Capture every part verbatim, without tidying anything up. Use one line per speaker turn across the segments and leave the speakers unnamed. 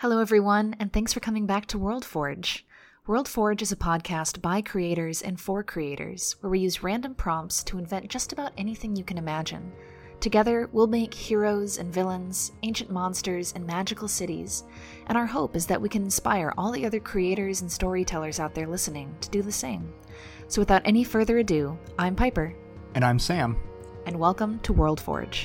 Hello, everyone, and thanks for coming back to WorldForge. WorldForge is a podcast by creators and for creators, where we use random prompts to invent just about anything you can imagine. Together, we'll make heroes and villains, ancient monsters, and magical cities, and our hope is that we can inspire all the other creators and storytellers out there listening to do the same. So without any further ado, I'm Piper.
And I'm Sam.
And welcome to WorldForge.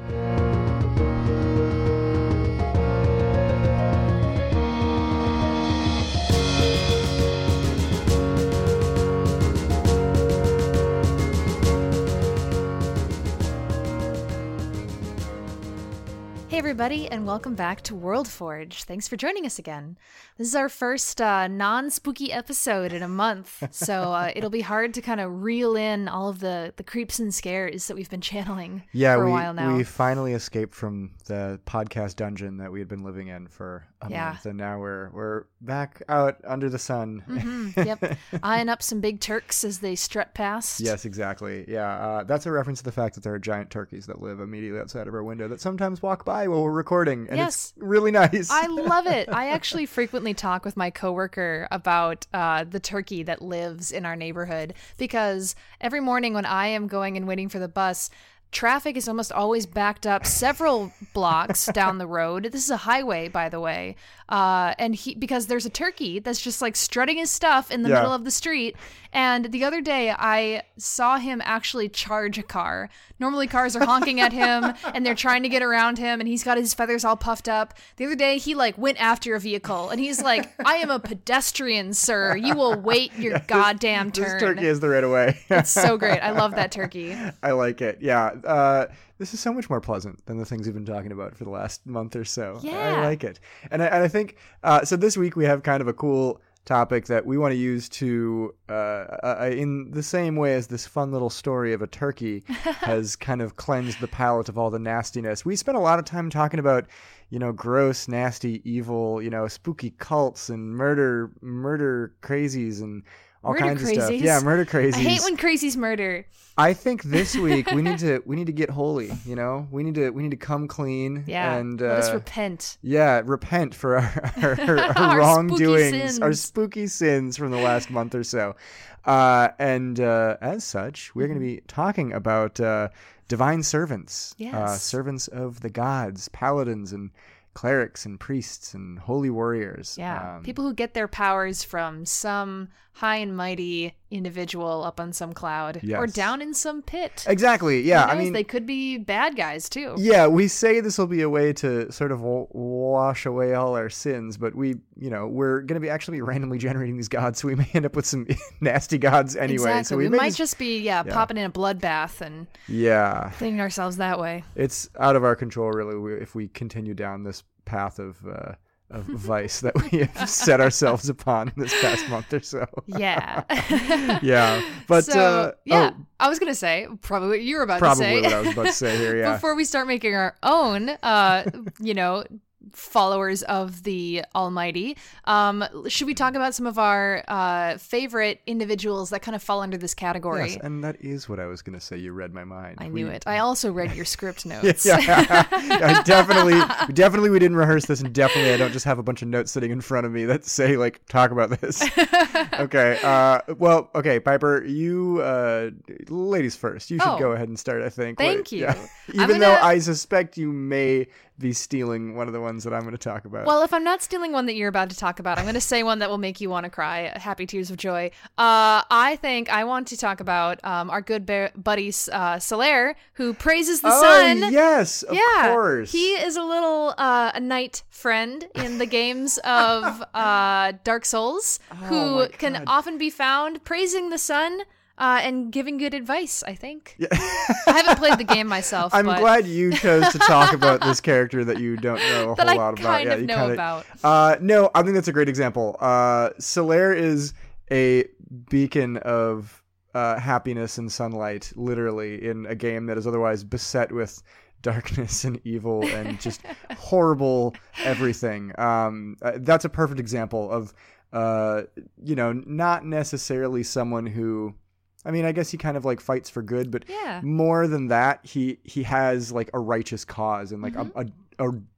Hey everybody, and welcome back to WorldForge. Thanks for joining us again. This is our first uh, non-spooky episode in a month, so uh, it'll be hard to kind of reel in all of the, the creeps and scares that we've been channeling
yeah,
for a
we,
while now.
we finally escaped from the podcast dungeon that we had been living in for a
yeah.
month, and now we're we're back out under the sun.
Mm-hmm. Yep, eyeing up some big turks as they strut past.
Yes, exactly. Yeah, uh, that's a reference to the fact that there are giant turkeys that live immediately outside of our window that sometimes walk by while we're recording, and
yes.
it's really nice.
I love it. I actually frequently talk with my coworker about uh, the turkey that lives in our neighborhood, because every morning when I am going and waiting for the bus, traffic is almost always backed up several blocks down the road. This is a highway, by the way. Uh, and he, because there's a turkey that's just like strutting his stuff in the
yeah.
middle of the street. And the other day I saw him actually charge a car. Normally cars are honking at him and they're trying to get around him, and he's got his feathers all puffed up. The other day he like went after a vehicle and he's like, I am a pedestrian, sir. You will wait your yeah, goddamn
this,
turn.
This turkey is the right of way.
It's so great. I love that turkey.
I like it. Yeah. Uh, this is so much more pleasant than the things we've been talking about for the last month or so.
Yeah.
I like it. And I, and I think, uh, so this week we have kind of a cool topic that we want to use to, uh, uh, in the same way as this fun little story of a turkey has kind of cleansed the palate of all the nastiness. We spent a lot of time talking about, you know, gross, nasty, evil, you know, spooky cults and murder, murder crazies and all
murder
kinds
crazies.
of stuff. Yeah, murder crazies.
I hate when crazies murder.
I think this week we need to we need to get holy. You know, we need to we need to come clean.
Yeah,
and
let
uh,
us repent.
Yeah, repent for our our, our, our,
our
wrongdoings,
spooky
our spooky sins from the last month or so. Uh, and uh, as such, we're going to be talking about uh, divine servants,
yes.
uh, servants of the gods, paladins, and clerics and priests and holy warriors.
Yeah,
um,
people who get their powers from some high and mighty individual up on some cloud
yes.
or down in some pit.
Exactly. Yeah,
Who knows?
I mean,
they could be bad guys too.
Yeah, we say this will be a way to sort of w- wash away all our sins, but we, you know, we're going to be actually randomly generating these gods, so we may end up with some nasty gods anyway.
Exactly.
So
we,
we
might
just,
just be yeah,
yeah
popping in a bloodbath and
yeah
cleaning ourselves that way.
It's out of our control, really, if we continue down this path of uh, of vice that we have set ourselves upon this past month or so.
Yeah.
yeah. But
so,
uh,
yeah,
oh,
I was going to say probably what you were about
probably
to say.
what I was about to say here, yeah.
Before we start making our own, uh, you know, followers of the Almighty, um, should we talk about some of our uh, favorite individuals that kind of fall under this category?
Yes, and that is what I was going to say. You read my mind.
I
we...
knew it. I also read your script notes.
yeah, yeah, definitely, definitely we didn't rehearse this, and definitely I don't just have a bunch of notes sitting in front of me that say, like, talk about this. Okay, uh, well, okay, Piper, you, uh, ladies first. You should
oh,
go ahead and start, I think.
Thank
what,
you.
Yeah. Even
gonna...
though I suspect you may be stealing one of the ones that I'm going to talk about.
Well, if I'm not stealing one that you're about to talk about, I'm going to say one that will make you want to cry. Happy tears of joy. Uh, I think I want to talk about um, our good bear- buddy uh, Solaire, who praises the
oh,
sun.
yes, of
yeah,
course.
He is a little uh, a knight friend in the games of uh, Dark Souls,
oh,
who can often be found praising the sun. Uh, and giving good advice, I think. Yeah. I haven't played the game myself.
I'm
but...
glad you chose to talk about this character that you don't know a
that
whole
I
lot about.
Kind
yeah,
of
you
know
kinda...
about.
Uh, no, I think that's a great example. Uh, Solaire is a beacon of uh, happiness and sunlight, literally, in a game that is otherwise beset with darkness and evil and just horrible everything. Um, uh, that's a perfect example of, uh, you know, not necessarily someone who... I mean, I guess he kind of like fights for good, but
yeah.
more than that, he he has like a righteous cause and like mm-hmm. a, a a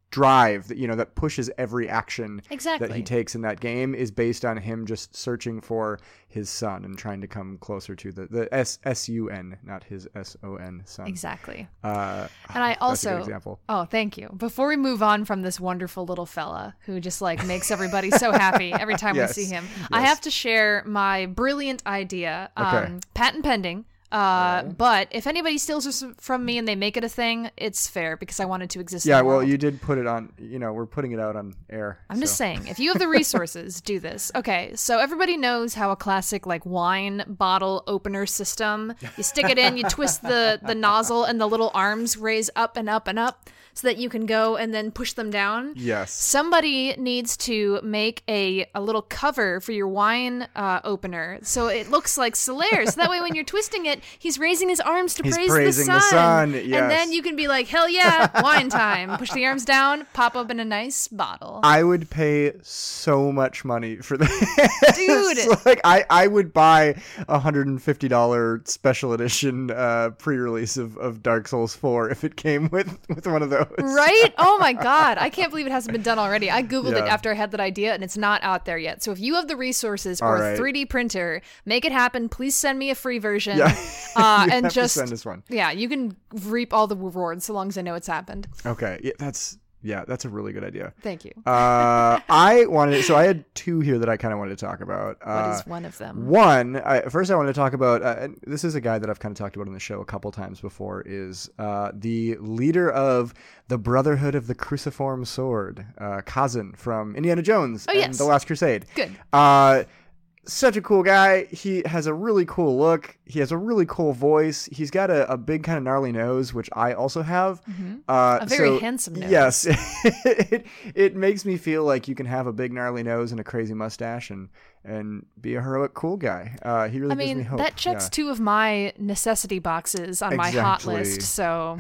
drive that, you know, that pushes every action
exactly.
that he takes in that game is based on him just searching for his son and trying to come closer to the, the S, S U N, not his S O N son.
Exactly.
Uh,
and I also,
that's a good example.
Oh, thank you. Before we move on from this wonderful little fella who just like makes everybody so happy every time
yes.
we see him,
yes.
I have to share my brilliant idea.
Okay.
Um, patent pending. Uh, right. But if anybody steals this from me and they make it a thing, it's fair because I wanted to exist.
Yeah,
in the
well,
world.
you did put it on. You know, we're putting it out on air.
I'm
so.
just saying, if you have the resources, do this. Okay, so everybody knows how a classic like wine bottle opener system. You stick it in, you twist the the nozzle, and the little arms raise up and up and up so that you can go and then push them down.
Yes.
Somebody needs to make a a little cover for your wine uh, opener so it looks like Solaire. So that way, when you're twisting it, he's raising his arms to
he's
praise
praising
the sun.
The sun. Yes.
And then you can be like, hell yeah, wine time. Push the arms down, pop open a nice bottle.
I would pay so much money for that.
Dude.
So, like, I, I would buy a one hundred fifty dollars special edition uh, pre-release of, of Dark Souls four if it came with, with one of those.
Right? Oh my God. I can't believe it hasn't been done already. I Googled
yeah.
it after I had that idea and it's not out there yet. So if you have the resources or
right.
a three D printer, make it happen. Please send me a free version.
Yeah.
Uh,
you
and
have
just
to send us one.
Yeah, you can reap all the rewards so long as I know it's happened.
Okay. Yeah, that's yeah, that's a really good idea.
Thank you.
uh, I wanted so I had two here that I kind of wanted to talk about. Uh,
what is one of them?
One, I, first I wanted to talk about, uh, and this is a guy that I've kind of talked about on the show a couple times before, is uh, the leader of the Brotherhood of the Cruciform Sword, uh, Kazan from Indiana Jones
oh,
and
yes.
The Last Crusade.
Good.
Uh, such a cool guy. He has a really cool look. He has a really cool voice. He's got a, a big kind of gnarly nose, which I also have.
Mm-hmm.
Uh,
a very
so,
handsome nose.
Yes. it, it makes me feel like you can have a big gnarly nose and a crazy mustache and, and be a heroic cool guy. Uh, he really
I
gives
mean,
me hope.
that checks
yeah.
two of my necessity boxes on
exactly.
my hot list, so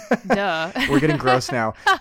duh.
We're getting gross now. Uh,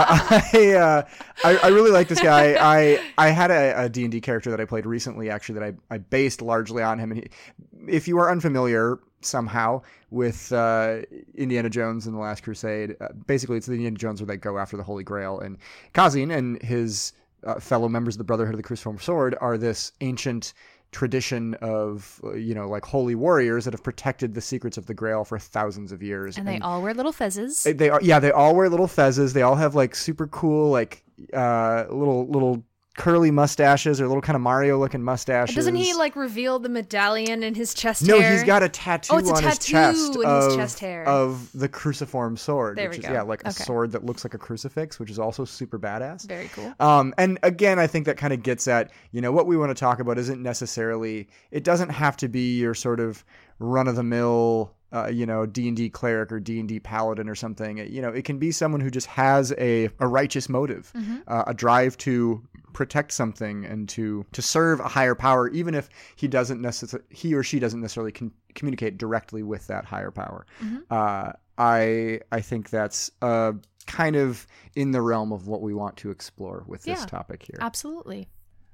I, uh, I I really like this guy. I I had a, a D and D character that I played recently, actually, that I, I based largely on him. And he, if you are unfamiliar somehow with uh, Indiana Jones and the Last Crusade, uh, basically it's the Indiana Jones where they go after the Holy Grail. And Kazan and his uh, fellow members of the Brotherhood of the Cruciform Sword are this ancient tradition of, uh, you know, like holy warriors that have protected the secrets of the Grail for thousands of years.
And they
and
all wear little fezzes.
They, they are, yeah, they all wear little fezzes. They all have like super cool, like uh, little little curly mustaches or little kind of Mario looking mustaches.
Doesn't he like reveal the medallion in his chest
no,
hair?
he's got a tattoo
oh, it's a
on
tattoo
his chest
in
of,
his chest hair.
of the cruciform sword,
there
which
we
is
go.
yeah, like a
okay.
sword that looks like a crucifix, which is also super badass.
Very cool.
Um, and again, I think that kind of gets at, you know, what we want to talk about isn't necessarily, it doesn't have to be your sort of run of the mill, uh, you know, D and D cleric or D and D paladin or something. You know, it can be someone who just has a, a righteous motive,
mm-hmm.
uh, a drive to protect something and to to serve a higher power, even if he doesn't necessarily he or she doesn't necessarily con- communicate directly with that higher power.
Mm-hmm.
Uh, I I think that's uh, kind of in the realm of what we want to explore with this
yeah,
topic here.
Absolutely.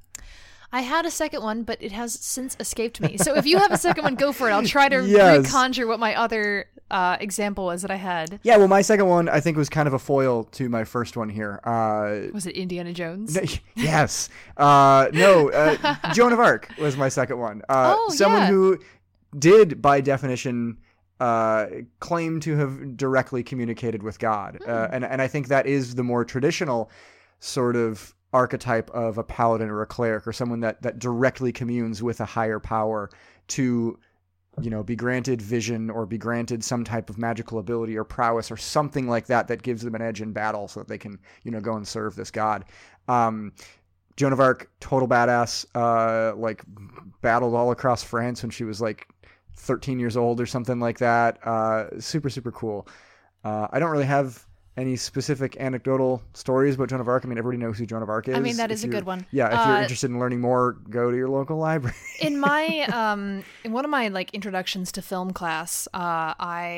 I had a second one, but it has since escaped me. So if you have a second one, go for it. I'll try to
yes.
reconjure what my other uh, example was that I had.
Yeah, well, my second one, I think, was kind of a foil to my first one here. Uh,
was it Indiana Jones?
yes. Uh, no, uh, Joan of Arc was my second one. Uh,
oh,
someone
yeah.
who did, by definition, uh, claim to have directly communicated with God.
Mm.
Uh, and, and I think that is the more traditional sort of archetype of a paladin or a cleric or someone that, that directly communes with a higher power to, you know, be granted vision or be granted some type of magical ability or prowess or something like that that gives them an edge in battle so that they can, you know, go and serve this god. Um, Joan of Arc, total badass, uh, like battled all across France when she was like thirteen years old or something like that. Uh, super, super cool. Uh, I don't really have any specific anecdotal stories about Joan of Arc. I mean, everybody knows who Joan of Arc is.
I mean, that
If
is a
you're-
good one.
Yeah, if you're
Uh,
interested in learning more, go to your local library.
in my um in one of my like introductions to film class, uh I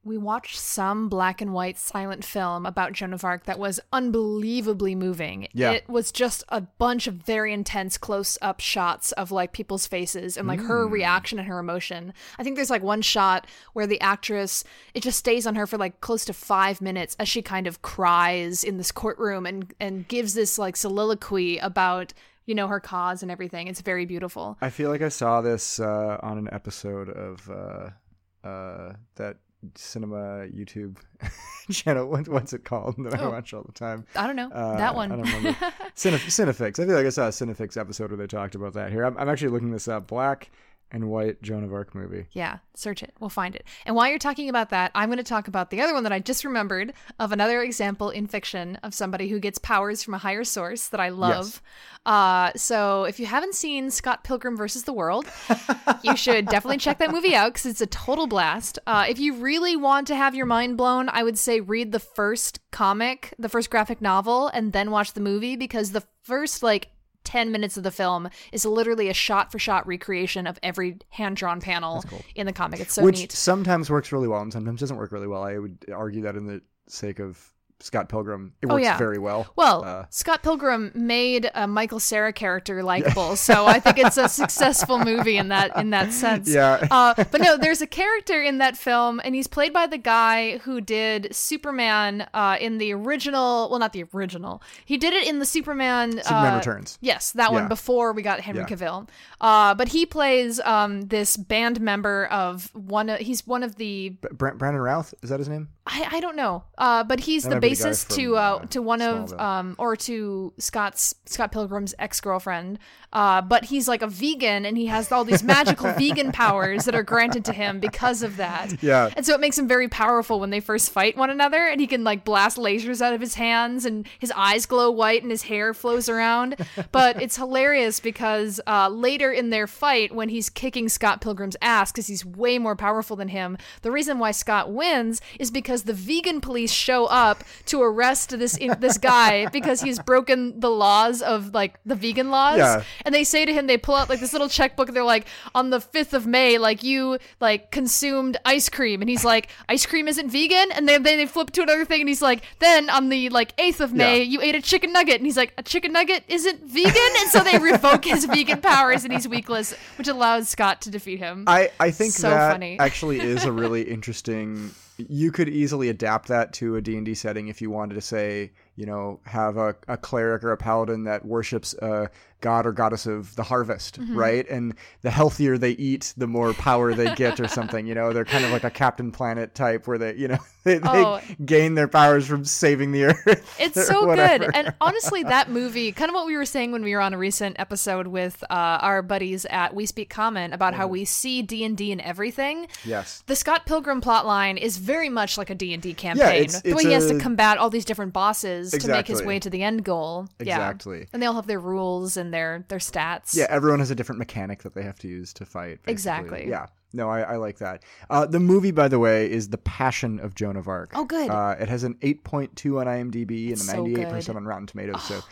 we watched some black and white silent film about Joan of Arc that was unbelievably moving.
Yeah.
It was just a bunch of very intense close-up shots of like people's faces and like
Mm.
her reaction and her emotion. I think there's like one shot where the actress, it just stays on her for like close to five minutes as she kind of cries in this courtroom and and gives this like soliloquy about, you know, her cause and everything. It's very beautiful.
I feel like I saw this uh, on an episode of uh, uh, that cinema YouTube channel. What, what's it called that I
Oh.
watch all the time?
I don't know.
Uh,
that one.
I don't remember. Cine- Cinefix. I feel like I saw a Cinefix episode where they talked about that. Here, I'm, I'm actually looking this up. Black and white Joan of Arc movie.
Yeah, search it. We'll find it. And while you're talking about that, I'm going to talk about the other one that I just remembered of another example in fiction of somebody who gets powers from a higher source that I love. Uh, so if you haven't seen Scott Pilgrim versus the World, you should definitely check that movie out because it's a total blast. Uh, if you really want to have your mind blown, I would say read the first comic, the first graphic novel, and then watch the movie because the first, like, ten minutes of the film is literally a shot-for-shot recreation of every hand-drawn panel
cool.
in the comic. It's so
Which
neat.
sometimes works really well and sometimes doesn't work really well. I would argue that in the sake of Scott Pilgrim, it
Oh,
works
yeah.
very well.
Well,
Uh,
Scott Pilgrim made a Michael Cera character likable, so I think it's a successful movie in that in that sense.
Yeah.
Uh, but no, there's a character in that film, and he's played by the guy who did Superman uh, in the original. Well, not the original. He did it in the Superman.
Superman
uh,
Returns.
Yes, that
Yeah.
one before we got Henry
Yeah.
Cavill. Uh, but he plays um, this band member of one. Of, he's one of the.
B- Brand- Brandon Routh, is that his name?
I, I don't know, uh, but he's
That
the
might be the guy
bassist
from,
to uh,
uh,
to one of
Smallville.
um or to Scott's Scott Pilgrim's ex girlfriend. Uh, but he's like a vegan and he has all these magical vegan powers that are granted to him because of that.
Yeah.
And so it makes him very powerful when they first fight one another, and he can like blast lasers out of his hands, and his eyes glow white, and his hair flows around. But it's hilarious because uh, later in their fight, when he's kicking Scott Pilgrim's ass because he's way more powerful than him, the reason why Scott wins is because the vegan police show up to arrest this this guy because he's broken the laws of like the vegan laws.
Yeah.
And they say to him, they pull out like this little checkbook. They're like, on the fifth of May, like you like consumed ice cream. And he's like, ice cream isn't vegan. And then then they flip to another thing. And he's like, then on the like eighth of May,
Yeah.
you ate a chicken nugget. And he's like, a chicken nugget isn't vegan. And so they revoke his vegan powers and he's weakless, which allows Scott to defeat him.
I, I think
So
that
funny.
actually is a really interesting. You could easily adapt that to a D and D setting if you wanted to say, you know, have a, a cleric or a paladin that worships a god or goddess of the harvest,
Mm-hmm.
right? And the healthier they eat, the more power they get or something, you know? They're kind of like a Captain Planet type where they, you know, they, they
Oh.
gain their powers from saving the earth.
It's
or
so
whatever.
good. And honestly, that movie, kind of what we were saying when we were on a recent episode with uh, our buddies at We Speak Common about how we see D and D in everything.
Yes.
The Scott Pilgrim plotline is very much like a D and D campaign.
it's-
the way
it's
he has to
a-
combat all these different bosses to make his
Exactly.
way to the end goal.
Exactly.
Yeah. And they all have their rules and their, their stats.
Yeah, everyone has a different mechanic that they have to use to fight. basically.
Exactly.
Yeah. No, I, I like that. Uh, the movie, by the way, is The Passion of Joan of Arc.
Oh, good.
Uh, it has an eight point two on IMDb
It's
and
so
a ninety-eight percent
good.
on Rotten Tomatoes. So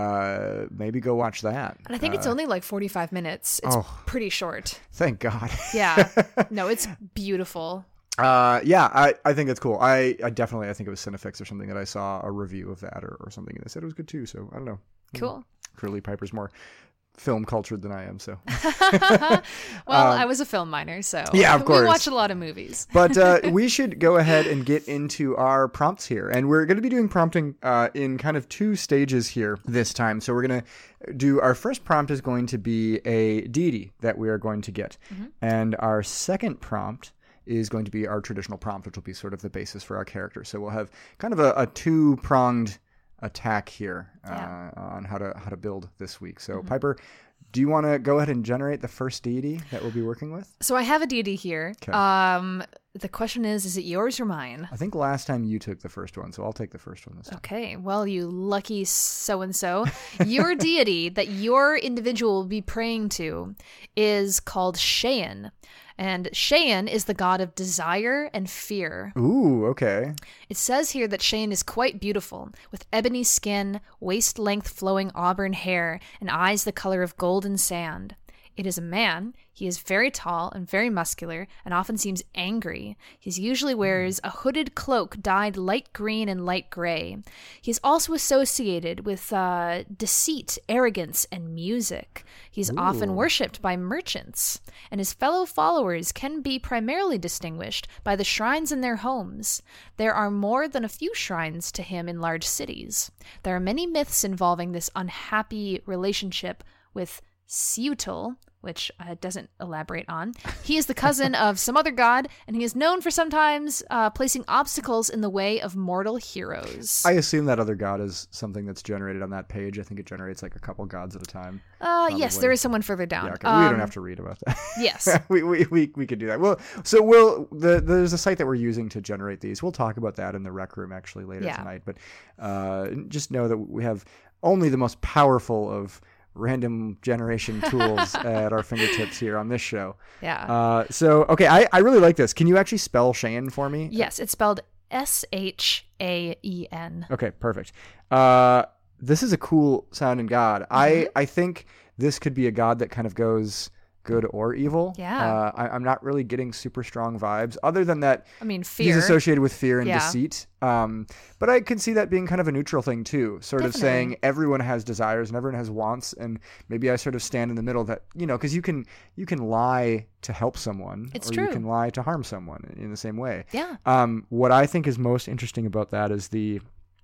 uh, maybe go watch that.
And I think it's
Uh,
only like forty-five minutes. It's
oh.
pretty short.
Thank God.
Yeah. No, it's beautiful.
Uh, yeah, I, I think it's cool. I, I definitely, I think it was Cinefix or something that I saw a review of that or, or something, and they said it was good too. So I don't know.
Cool.
Clearly, Piper's more film cultured than I am. So,
Well, I was a film minor, so
Um, yeah, of course.
we watch a lot of movies.
but uh, we should go ahead and get into our prompts here, and we're going to be doing prompting uh, in kind of two stages here this time. So we're going to do our first prompt is going to be a deity that we are going to get, and our second prompt is going to be our traditional prompt, which will be sort of the basis for our character. So we'll have kind of a, a two-pronged attack here uh,
Yeah.
on how to how to build this week. So Piper, do you want to go ahead and generate the first deity that we'll be working with?
So I have a deity here.
Okay.
Um, the question is, is it yours or mine?
I think last time you took the first one, so I'll take the first one this time.
Okay, well, you lucky so-and-so. Your deity that your individual will be praying to is called Shein. And Shein is the god of desire and fear.
Ooh, okay.
It says here that Shein is quite beautiful, with ebony skin, waist-length flowing auburn hair, and eyes the color of golden sand. It is a man. He is very tall and very muscular and often seems angry. He usually wears a hooded cloak dyed light green and light gray. He is also associated with uh, deceit, arrogance, and music. He's
Ooh.
often worshipped by merchants, and his fellow followers can be primarily distinguished by the shrines in their homes. There are more than a few shrines to him in large cities. There are many myths involving this unhappy relationship with Ciutl, which uh, doesn't elaborate on. He is the cousin of some other god, and he is known for sometimes uh, placing obstacles in the way of mortal heroes.
I assume that other god is something that's generated on that page. I think it generates like a couple gods at a time.
Uh, yes, there is someone further down.
Yeah, okay.
um,
we don't have to read about that.
Yes.
we, we, we, we could do that. Well, so we'll, the, there's a site that we're using to generate these. We'll talk about that in the rec room actually later
Yeah.
tonight. But uh, just know that we have only the most powerful of random generation tools at our fingertips here on this show.
Yeah.
Uh, so, okay, I, I really like this. Can you actually spell Shane for me?
Yes, it's spelled S H A E N.
Okay, perfect. Uh, this is a cool sounding god.
Mm-hmm.
I, I think this could be a god that kind of goes good or evil.
Yeah.
Uh, I, I'm not really getting super strong vibes other than that
I mean, fear.
he's associated with fear and
Yeah.
deceit. Um, but I could see that being kind of a neutral thing too, sort of
Definitely.
saying everyone has desires and everyone has wants, and maybe I sort of stand in the middle that, you know, because you can you can lie to help someone,
It's
or
true.
you can lie to harm someone in the same way.
Yeah.
Um, what I think is most interesting about that is the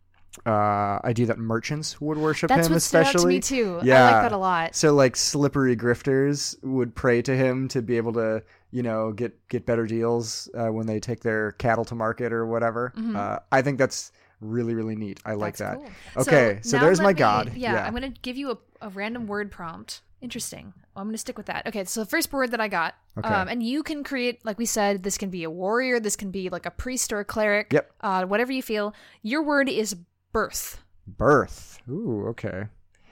uh, idea that merchants would worship
That's
him,
what stood out to
especially.
me too.
Yeah.
I like that a lot.
So like slippery grifters would pray to him to be able to, you know, get get better deals uh, when they take their cattle to market or whatever.
Mhm.
Uh, I think that's really really neat. I like
That's
that.
cool.
Okay, so,
now
there's
let
my
me-
god.
Yeah,
Yeah.
I'm going to give you a, a random word prompt. Interesting. Well, I'm going to stick with that. Okay, so the first word that I got,
Okay.
um, and you can create, like we said, this can be a warrior, this can be like a priest or a cleric,
Yep.
uh, whatever you feel. Your word is birth.
Birth. Ooh, okay.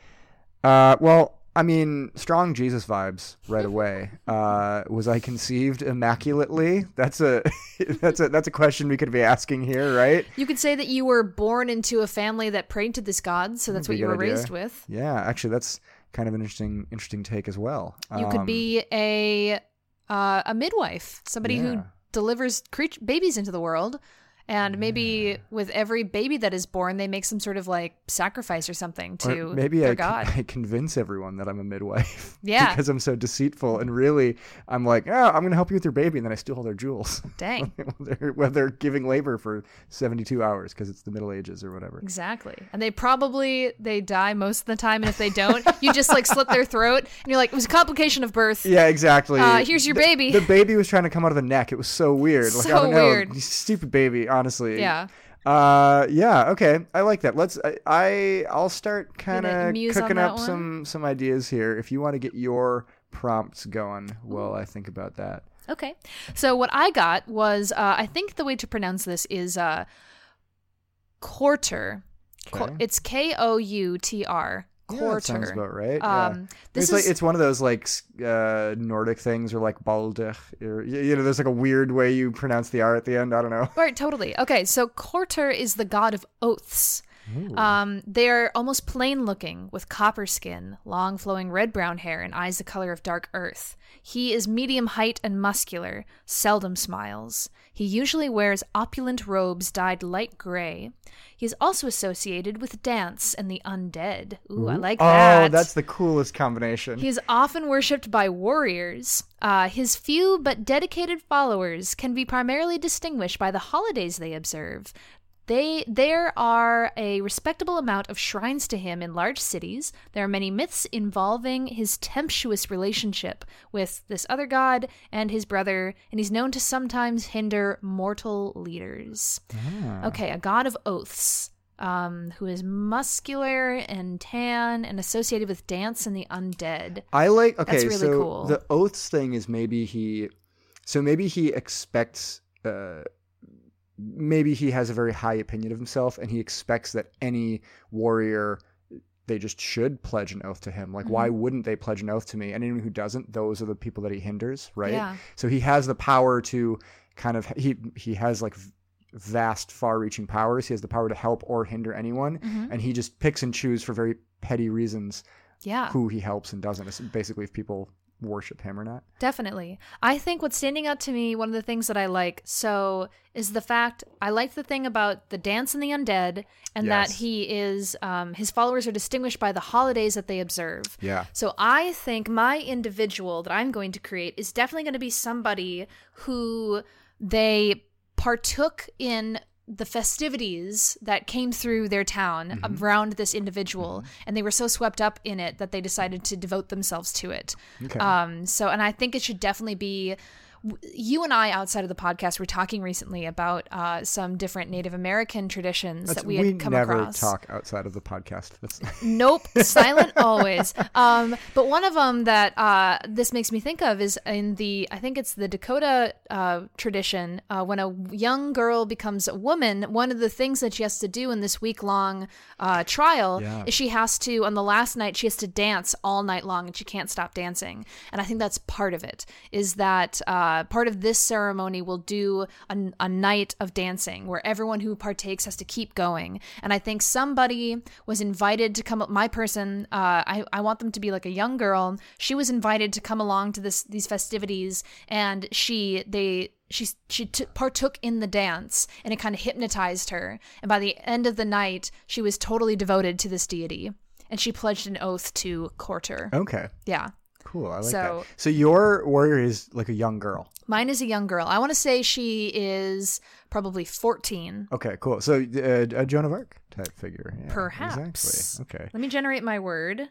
Uh, well, I mean, strong Jesus vibes right away. Uh, was I conceived immaculately? That's a that's a that's a question we could be asking here, right?
You could say that you were born into a family that prayed to this god, so that's
That'd
what
be
you
a
were
good idea.
raised with.
Yeah, actually, that's kind of an interesting interesting take as well.
You could
Um,
be a uh, a midwife, somebody
Yeah.
who delivers cre- babies into the world. And maybe with every baby that is born, they make some sort of like sacrifice or something
or
to
maybe
their
I,
god.
I convince everyone that I'm a midwife.
Yeah.
because I'm so deceitful, and really, I'm like, oh, I'm going to help you with your baby, and then I steal all their jewels.
Dang.
when, they're, when they're giving labor for seventy-two hours because it's the Middle Ages or whatever.
Exactly. And they probably they die most of the time, and if they don't, you just like slit their throat, and you're like, it was a complication of birth.
Yeah, exactly.
Uh, here's your
The-
baby.
The baby was trying to come out of the neck. It was so weird. Like, I
So
don't know.
weird.
You stupid baby, honestly.
Yeah.
Uh, yeah. Okay. I like that. Let's. I. I I'll start kind
gonna
of
muse on
cooking
that
up
one?
some some ideas here. If you want to get your prompts going, well, I think about that.
Okay. So what I got was uh, I think the way to pronounce this is uh, quarter. Qu-
Okay.
It's K O U T R.
Yeah,
Quarter.
that sounds about right. yeah.
Um, this
It's
is
like it's one of those like s- uh, Nordic things, or like balder, or y- you know, there's like a weird way you pronounce the R at the end. I don't know.
right. Totally. Okay. So quarter is the god of oaths. Um, they're almost plain looking with copper skin, long flowing red brown hair, and eyes the color of dark earth. He is medium height and muscular, seldom smiles. He usually wears opulent robes dyed light gray. He is also associated with dance and the undead. Ooh, I like that.
Oh, that's the coolest combination.
He is often worshipped by warriors. Uh, his few but dedicated followers can be primarily distinguished by the holidays they observe. They, there are a respectable amount of shrines to him in large cities. There are many myths involving his tempestuous relationship with this other god and his brother, and he's known to sometimes hinder mortal leaders.
Ah.
Okay, a god of oaths, um, who is muscular and tan and associated with dance and the undead.
I like. Okay,
That's really
so
cool.
the oaths thing is maybe he. So maybe he expects. Uh, maybe he has a very high opinion of himself, and he expects that any warrior, they just should pledge an oath to him. Like, why wouldn't they pledge an oath to me? And anyone who doesn't, those are the people that he hinders, right?
Yeah.
So he has the power to kind of he he has like vast, far-reaching powers. He has the power to help or hinder anyone, and he just picks and chooses for very petty reasons
Yeah.
who he helps and doesn't. It's basically, if people worship him or not.
Definitely. I think what's standing out to me, one of the things that I like, so is the fact I like the thing about the dance and the undead, and
Yes.
that he is, um, his followers are distinguished by the holidays that they observe.
Yeah.
So I think my individual that I'm going to create is definitely going to be somebody who they partook in the festivities that came through their town
Mm-hmm.
around this individual, and they were so swept up in it that they decided to devote themselves to it.
Okay.
Um, so, and I think it should definitely be. You and I, outside of the podcast, were talking recently about uh, some different Native American traditions
That's-
that we had come
never
across.
talk outside of the podcast. That's
Nope, silent always. Um, but one of them that uh, this makes me think of is in the, I think it's the Dakota uh, tradition. Uh, when a young girl becomes a woman, one of the things that she has to do in this week-long uh, trial
Yeah.
is she has to, on the last night, she has to dance all night long, and she can't stop dancing. And I think that's part of it. Is that uh, part of this ceremony will do a, a night of dancing where everyone who partakes has to keep going. And I think somebody was invited to come. My person, uh, I I want them to be like a young girl. She was invited to come along to this these festivities, and she they. She she t- partook in the dance, and it kind of hypnotized her. And by the end of the night, she was totally devoted to this deity, and she pledged an oath to court her.
okay.
Yeah.
Cool. I like
So-
that. So your warrior is like a young girl.
Mine is a young girl. I want to say she is probably fourteen.
Okay, cool. So uh, a Joan of Arc type figure. Yeah,
Perhaps.
Exactly. Okay.
Let me generate my word.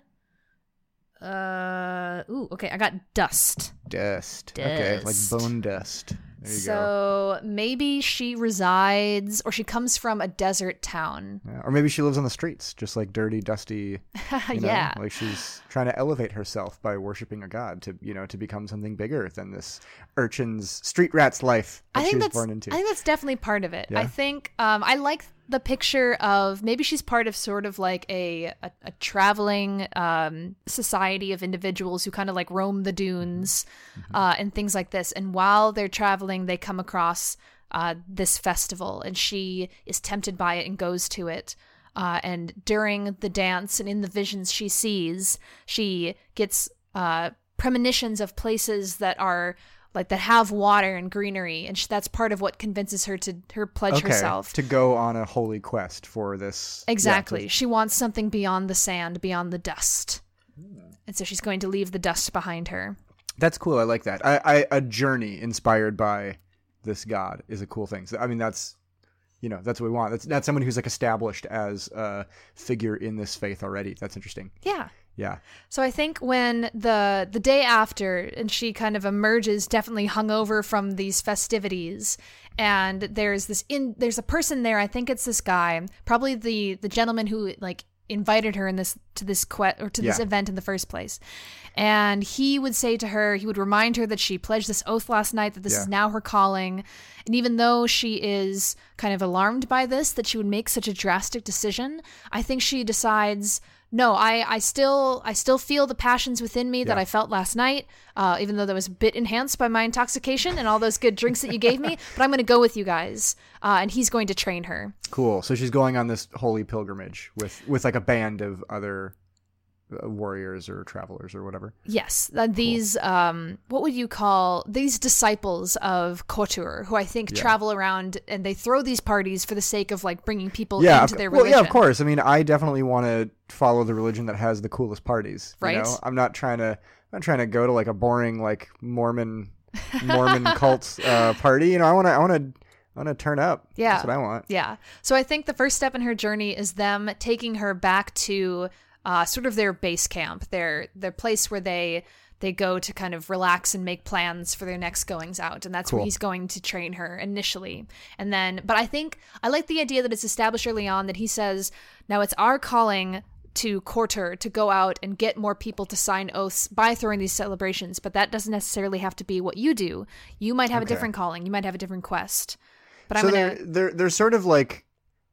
Uh, ooh, okay. I got dust.
Dust. Okay, like
Dust.
bone dust. There you go.
So maybe she resides, or she comes from a desert town.
Yeah, or maybe she lives on the streets, just like dirty, dusty. You know?
Yeah.
Like she's trying to elevate herself by worshiping a god to, you know, to become something bigger than this urchin's street rat's life that
I
she
think
was
that's.
born into.
I think that's definitely part of it.
Yeah?
I think um, I like the picture of maybe she's part of sort of like a a, a traveling um, society of individuals who kind of like roam the dunes
Mm-hmm.
uh, and things like this. And while they're traveling, they come across uh, this festival, and she is tempted by it and goes to it. Uh, and during the dance and in the visions she sees, she gets uh, premonitions of places that are like that have water and greenery, and sh- that's part of what convinces her to her pledge
okay,
herself.
to go on a holy quest for this. yeah,
Exactly.
to-
She wants something beyond the sand, beyond the dust. And so she's going to leave the dust behind her.
That's cool. I like that. I, I a journey inspired by this god is a cool thing. So, I mean, that's you know that's what we want. That's that's someone who's like established as a figure in this faith already. That's interesting.
Yeah.
Yeah.
So I think when the the day after, and she kind of emerges definitely hungover from these festivities, and there's this in there's a person there. I think it's this guy, probably the the gentleman who like invited her in this to this que- or to this
Yeah.
event in the first place. And he would say to her, he would remind her that she pledged this oath last night, that this
Yeah.
is now her calling. And even though she is kind of alarmed by this, that she would make such a drastic decision, I think she decides, no, I, I still I still feel the passions within me that
Yeah.
I felt last night, uh, even though that was a bit enhanced by my intoxication and all those good drinks that you gave me. But I'm going to go with you guys, uh, and he's going to train her.
Cool. So she's going on this holy pilgrimage with with like a band of other uh, warriors or travelers or whatever.
Yes, uh, these um, what would you call these disciples of Kotur, who I think
Yeah.
travel around and they throw these parties for the sake of like bringing people
Yeah,
into
of,
their
well,
religion.
yeah, of course. I mean, I definitely want to follow the religion that has the coolest parties. You
Right.
know? I'm not trying to. I'm not trying to go to like a boring like Mormon Mormon cult uh, party. You know, I want to. I want to. I want to turn up.
Yeah.
That's what I want.
Yeah. So I think the first step in her journey is them taking her back to uh, sort of their base camp, their their place where they they go to kind of relax and make plans for their next goings out. And that's where
Cool.
he's going to train her initially. And then, but I think I like the idea that it's established early on that he says, now it's our calling to court her to go out and get more people to sign oaths by throwing these celebrations, but that doesn't necessarily have to be what you do. You might have
Okay.
a different calling. You might have a different quest. But
so
I'm
they're
gonna
they're they're sort of like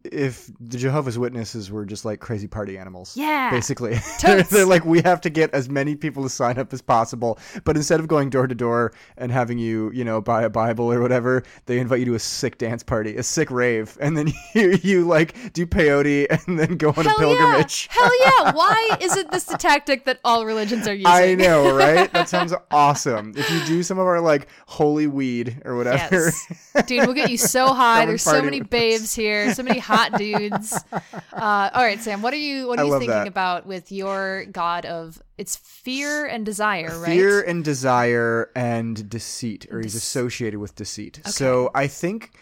if the Jehovah's Witnesses were just like crazy party animals.
Yeah.
Basically. they're, they're like, we have to get as many people to sign up as possible. But instead of going door to door and having you, you know, buy a Bible or whatever, they invite you to a sick dance party, a sick rave. And then you, you like do peyote and then go on
Hell
a pilgrimage.
Yeah. Hell yeah. Why isn't this the tactic that all religions are using?
I know, right? That sounds awesome. If you do some of our like holy weed or whatever.
Yes. Dude, we'll get you so high.
Come
There's
and
so
party
many
with
babes here, so many hot dudes. Uh, all right, Sam, what are you what are
I
you
love
thinking
that.
about with your god of it's fear and desire, right?
Fear and desire and deceit, or he's
Dece-
associated with deceit. So I think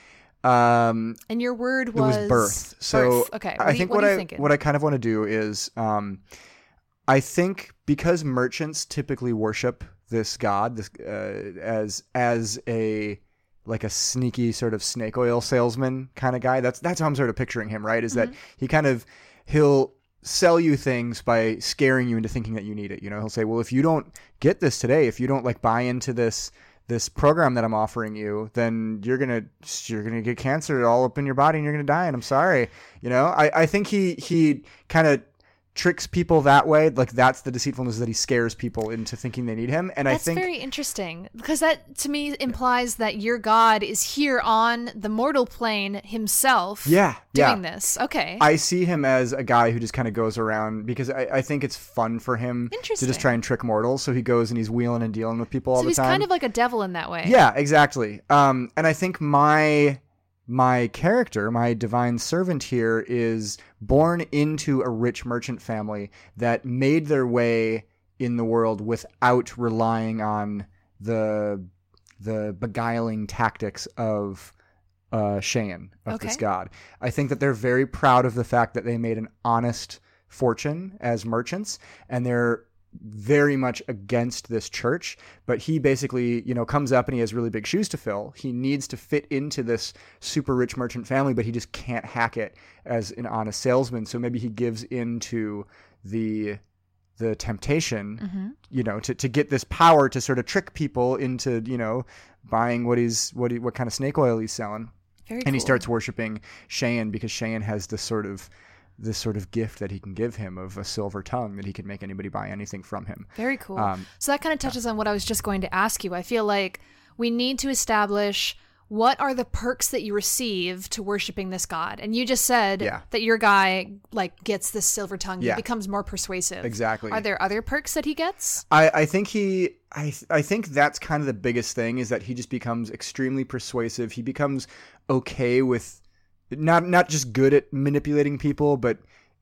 um,
And your word
it
was
was birth. So
birth. Okay. What
I
do you-
think
what
what,
are you
I
thinking?
what I kind of want to do is um, I think because merchants typically worship this god this uh, as as a like a sneaky sort of snake oil salesman kind of guy. That's that's how I'm sort of picturing him, right? Is
Mm-hmm.
that he kind of he'll sell you things by scaring you into thinking that you need it. You know, he'll say, well, if you don't get this today, if you don't like buy into this this program that I'm offering you, then you're gonna you're gonna get cancer all up in your body and you're gonna die. And I'm sorry. You know, I, I think he he kind of tricks people that way. Like that's the deceitfulness, that he scares people into thinking they need him. And
That's
I think
very interesting because that to me implies that your god is here on the mortal plane himself.
yeah,
doing
yeah.
this. Okay.
I see him as a guy who just kind of goes around because I, I think it's fun for him to
Interesting.
just try and trick mortals. So he goes and he's wheeling and dealing with people all
so
the
he's
time.
kind of like a devil in that way.
Yeah, exactly. Um, and I think my my character, my divine servant here, is born into a rich merchant family that made their way in the world without relying on the the beguiling tactics of uh, Cheyenne, of
Okay.
this god. I think that they're very proud of the fact that they made an honest fortune as merchants, and they're very much against this church. But he basically, you know, comes up and he has really big shoes to fill. He needs to fit into this super rich merchant family, but he just can't hack it as an honest salesman. So maybe he gives into the the temptation,
Mm-hmm.
you know, to, to get this power to sort of trick people into, you know, buying what he's what he, what kind of snake oil he's selling.
Very
And he
cool.
starts worshiping Cheyenne because Cheyenne has this sort of this sort of gift that he can give him of a silver tongue that he can make anybody buy anything from him.
Very cool.
Um,
so that kind of touches on what I was just going to ask you. I feel like we need to establish what are the perks that you receive to worshiping this god. And you just said
Yeah.
that your guy like gets this silver tongue.
Yeah.
He becomes more persuasive.
Exactly.
Are there other perks that he gets?
I, I think he I I think that's kind of the biggest thing, is that he just becomes extremely persuasive. He becomes okay with not not just good at manipulating people, but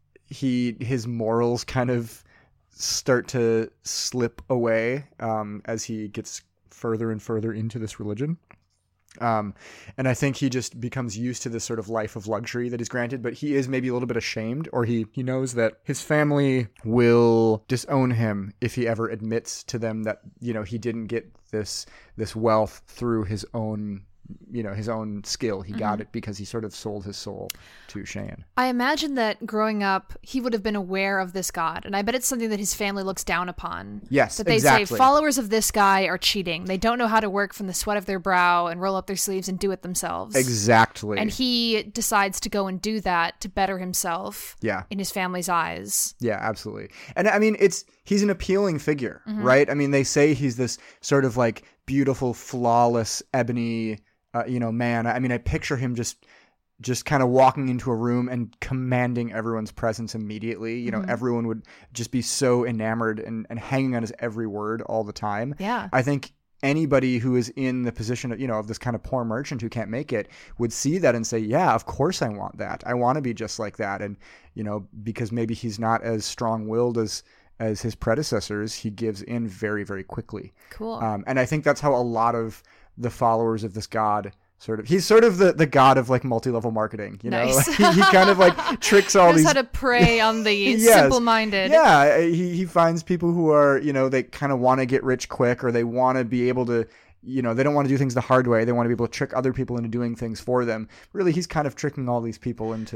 he his morals kind of start to slip away um, as he gets further and further into this religion. Um, and I think he just becomes used to this sort of life of luxury that is granted, but he is maybe a little bit ashamed, or he, he knows that his family will disown him if he ever admits to them that, you know, he didn't get this, this wealth through his own, you know, his own skill. He got it because he sort of sold his soul to Cheyenne.
I imagine that growing up, he would have been aware of this god. And I bet it's something that his family looks down upon.
Yes,
That they
exactly.
say followers of this guy are cheating. They don't know how to work from the sweat of their brow and roll up their sleeves and do it themselves.
Exactly.
And he decides to go and do that to better himself
yeah.
in his family's eyes.
Yeah, absolutely. And I mean, it's he's an appealing figure, right? I mean, they say he's this sort of like beautiful, flawless, ebony, uh, you know, man. I mean, I picture him just just kind of walking into a room and commanding everyone's presence immediately. You know, everyone would just be so enamored and, and hanging on his every word all the time.
Yeah.
I think anybody who is in the position of, you know, of this kind of poor merchant who can't make it would see that and say, yeah, of course I want that. I want to be just like that. And, you know, because maybe he's not as strong-willed as as his predecessors, he gives in very, very quickly.
Cool.
Um, and I think that's how a lot of the followers of this god sort of, he's sort of the, the god of like multi-level marketing, you know,
Nice.
Like, he, he kind of like tricks all
Knows
these.
how to prey on the
Yes.
simple-minded.
Yeah, he, he finds people who are, you know, they kind of want to get rich quick, or they want to be able to, you know, they don't want to do things the hard way. They want to be able to trick other people into doing things for them. Really, he's kind of tricking all these people into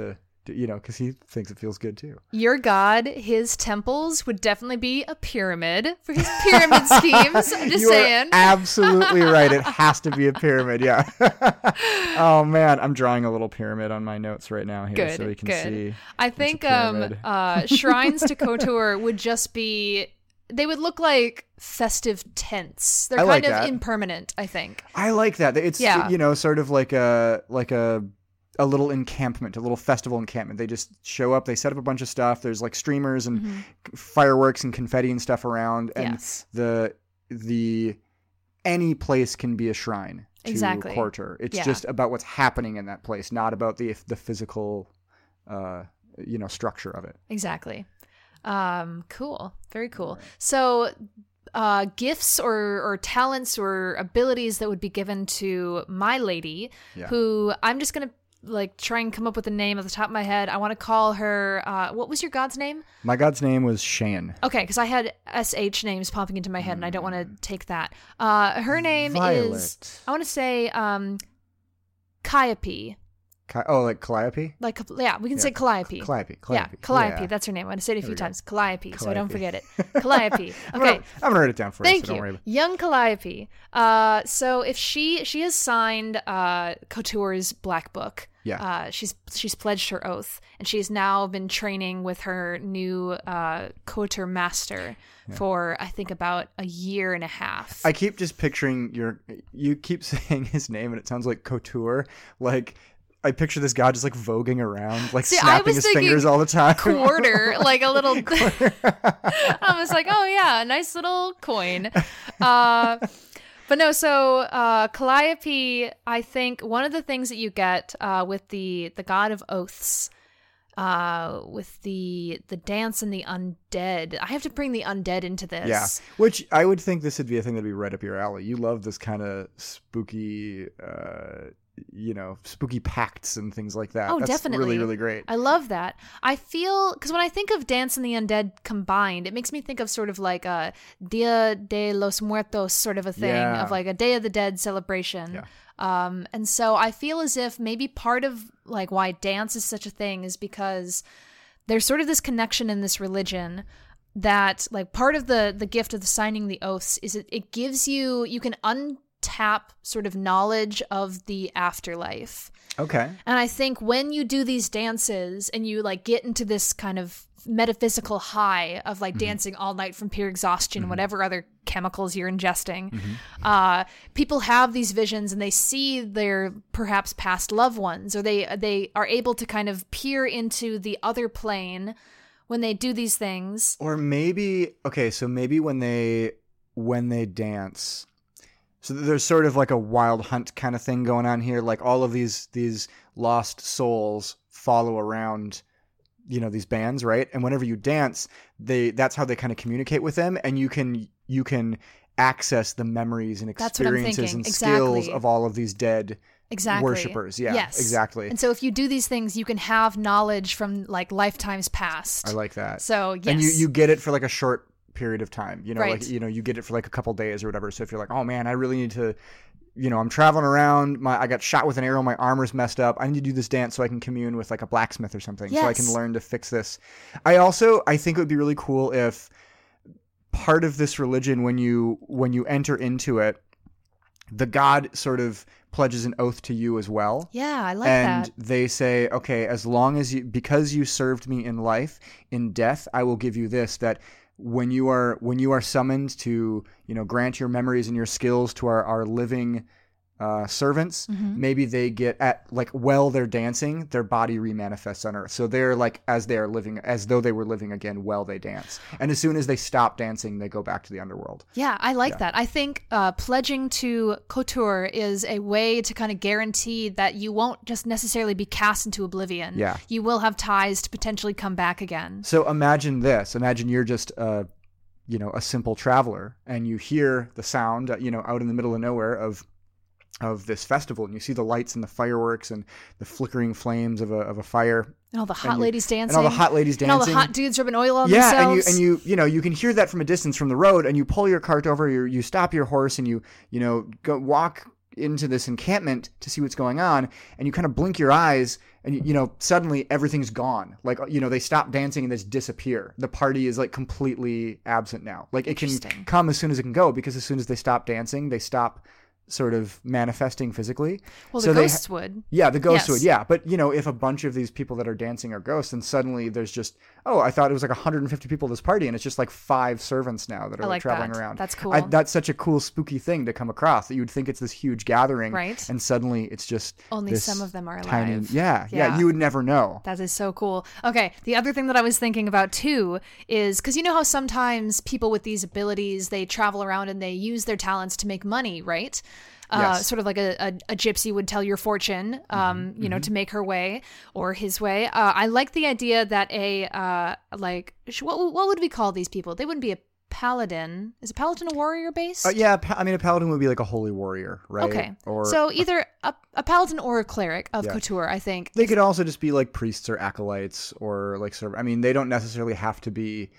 you know, because he thinks it feels good too.
Your god, his temples would definitely be a pyramid for his pyramid schemes. I'm just
you
saying.
Are absolutely right. It has to be a pyramid. Yeah. Oh man, I'm drawing a little pyramid on my notes right now here,
Good,
so we can
good.
see.
I think um, uh, shrines to KOTOR would just be. They would look like festive tents. They're
I
kind
like
of
that.
impermanent, I think.
I like that. It's
Yeah.
you know sort of like a like a. a little encampment, a little festival encampment. They just show up, they set up a bunch of stuff. There's like streamers and
Mm-hmm.
fireworks and confetti and stuff around. And
Yes.
the, the, any place can be a shrine to
Exactly.
KOTOR. It's
Yeah.
just about what's happening in that place, not about the, the physical, uh, you know, structure of it.
Exactly. Um, cool. Very cool. So, uh, gifts or, or talents or abilities that would be given to my lady,
Yeah.
who I'm just going to like try and come up with a name off the top of my head. I want to call her, uh, what was your god's name?
My god's name was Shane.
Okay, because I had S H names popping into my head, and I don't want to take that. Uh, her name
Violet.
is, I want to say, um, Calliope.
Ki- oh, like Calliope?
Like, yeah, we can
Yeah.
say Calliope.
Calliope.
Yeah,
Calliope.
Calliope.
Yeah.
That's her name. I want to say it a
There
few
we go.
times. Calliope, so I don't
Calliope.
forget it. Calliope.
I'm gonna-
Okay.
I'm going to write it down for
Thank
you, so don't worry
you.
about it.
Young Calliope. Uh, so if she she has signed uh, KOTOR's Black Book.
Yeah.
Uh, she's she's pledged her oath, and she's now been training with her new uh, KOTOR master for I think about a year and a half.
I keep just picturing your. You keep saying his name, and it sounds like Couture. Like I picture this guy just like voguing around, like
See, I
snapping
was
his
thinking
fingers all the time.
Quarter, like a little. I was like, oh yeah, a nice little coin. Uh, but no, so uh, Calliope, I think one of the things that you get uh, with the the god of oaths, uh, with the the dance and the undead. I have to bring the undead into this.
Yeah, which I would think this would be a thing that'd be right up your alley. You love this kind of spooky, uh, you know, spooky pacts and things like that.
Oh,
That's
definitely.
really, really great.
I love that. I feel, because when I think of Dance and the Undead combined, it makes me think of sort of like a Dia de los Muertos sort of a thing,
Yeah.
of like a Day of the Dead celebration.
Yeah.
Um, and so I feel as if maybe part of like why dance is such a thing is because there's sort of this connection in this religion that like part of the the gift of the signing the oaths is it, it gives you, you can untap sort of knowledge of the afterlife.
Okay.
And I think when you do these dances and you like get into this kind of metaphysical high of like
Mm-hmm.
dancing all night from pure exhaustion,
Mm-hmm.
whatever other chemicals you're ingesting,
Mm-hmm.
uh, people have these visions and they see their perhaps past loved ones, or they they are able to kind of peer into the other plane when they do these things.
Or maybe okay, so maybe when they when they dance, so there's sort of like a wild hunt kind of thing going on here. Like all of these these lost souls follow around, you know, these bands, right? And whenever you dance, they that's how they kind of communicate with them, and you can you can access the memories and
That's what I'm
experiences
thinking.
and skills
Exactly.
of all of these dead
Exactly.
worshippers. Yeah,
Yes.
exactly.
And so if you do these things, you can have knowledge from like lifetimes past.
I like that.
So yes.
And you, you get it for like a short period of time, you know,
Right.
like, you know, you get it for like a couple days or whatever. So if you're like, oh man, I really need to, you know, I'm traveling around, my, I got shot with an arrow, my armor's messed up. I need to do this dance so I can commune with like a blacksmith or something. So I can
Yes.
learn to fix this. I also, I think it would be really cool if part of this religion, when you, when you enter into it, the god sort of pledges an oath to you as well.
Yeah, I like
And
that.
they say, okay, as long as you, because you served me in life, in death, I will give you this, that when you are, when you are summoned to, you know, grant your memories and your skills to our, our living uh, servants,
Mhm.
maybe they get at like, while they're dancing, their body remanifests on earth. So they're like, as they are living, as though they were living again while they dance. And as soon as they stop dancing, they go back to the underworld.
Yeah, I like
Yeah.
that. I think uh, pledging to KOTOR is a way to kind of guarantee that you won't just necessarily be cast into oblivion.
Yeah.
You will have ties to potentially come back again.
So imagine this. Imagine you're just a, you know, a simple traveler, and you hear the sound, uh, you know, out in the middle of nowhere of of this festival, and you see the lights and the fireworks and the flickering flames of a of a fire,
And all the hot
And you-
ladies dancing.
and all the hot ladies
And all
dancing.
the hot dudes rubbing oil on
yeah, and you
themselves.
and you you know you can hear that from a distance from the road, and you pull your cart over, you you stop your horse, and you you know go walk into this encampment to see what's going on, and you kind of blink your eyes and, you know, suddenly everything's gone. Like, you know, they stop dancing and they just disappear. The party is like completely absent now. Like, it can come as soon as it can go, because as soon as they stop dancing, they stop sort of manifesting physically.
Well,
so
the ghosts
ha-
would.
Yeah, the ghosts
Yes.
would. Yeah. But, you know, if a bunch of these people that are dancing are ghosts, and suddenly there's just, oh, I thought it was like one hundred fifty people at this party, and it's just like five servants now that are
I
like,
like
traveling
that.
around.
That's cool.
I, that's such a cool, spooky thing to come across, that you would think it's this huge gathering.
Right.
And suddenly it's just
Only
this
some of them are
tiny,
alive.
yeah, yeah,
Yeah.
you would never know.
That is so cool. Okay, the other thing that I was thinking about too is because you know how sometimes people with these abilities, they travel around and they use their talents to make money, right? Uh,
Yes.
sort of like a, a, a gypsy would tell your fortune, um,
Mm-hmm,
you know, to make her way or his way. Uh, I like the idea that a, uh, like, sh- what, what would we call these people? They wouldn't be a paladin. Is a paladin a warrior base?
Uh, yeah, pa- I mean, a paladin would be like a holy warrior, right?
Okay.
Or
so either a, a paladin or a cleric of
Yeah.
couture, I think.
they could also just be like priests or acolytes, or like sort of. I mean, they don't necessarily have to be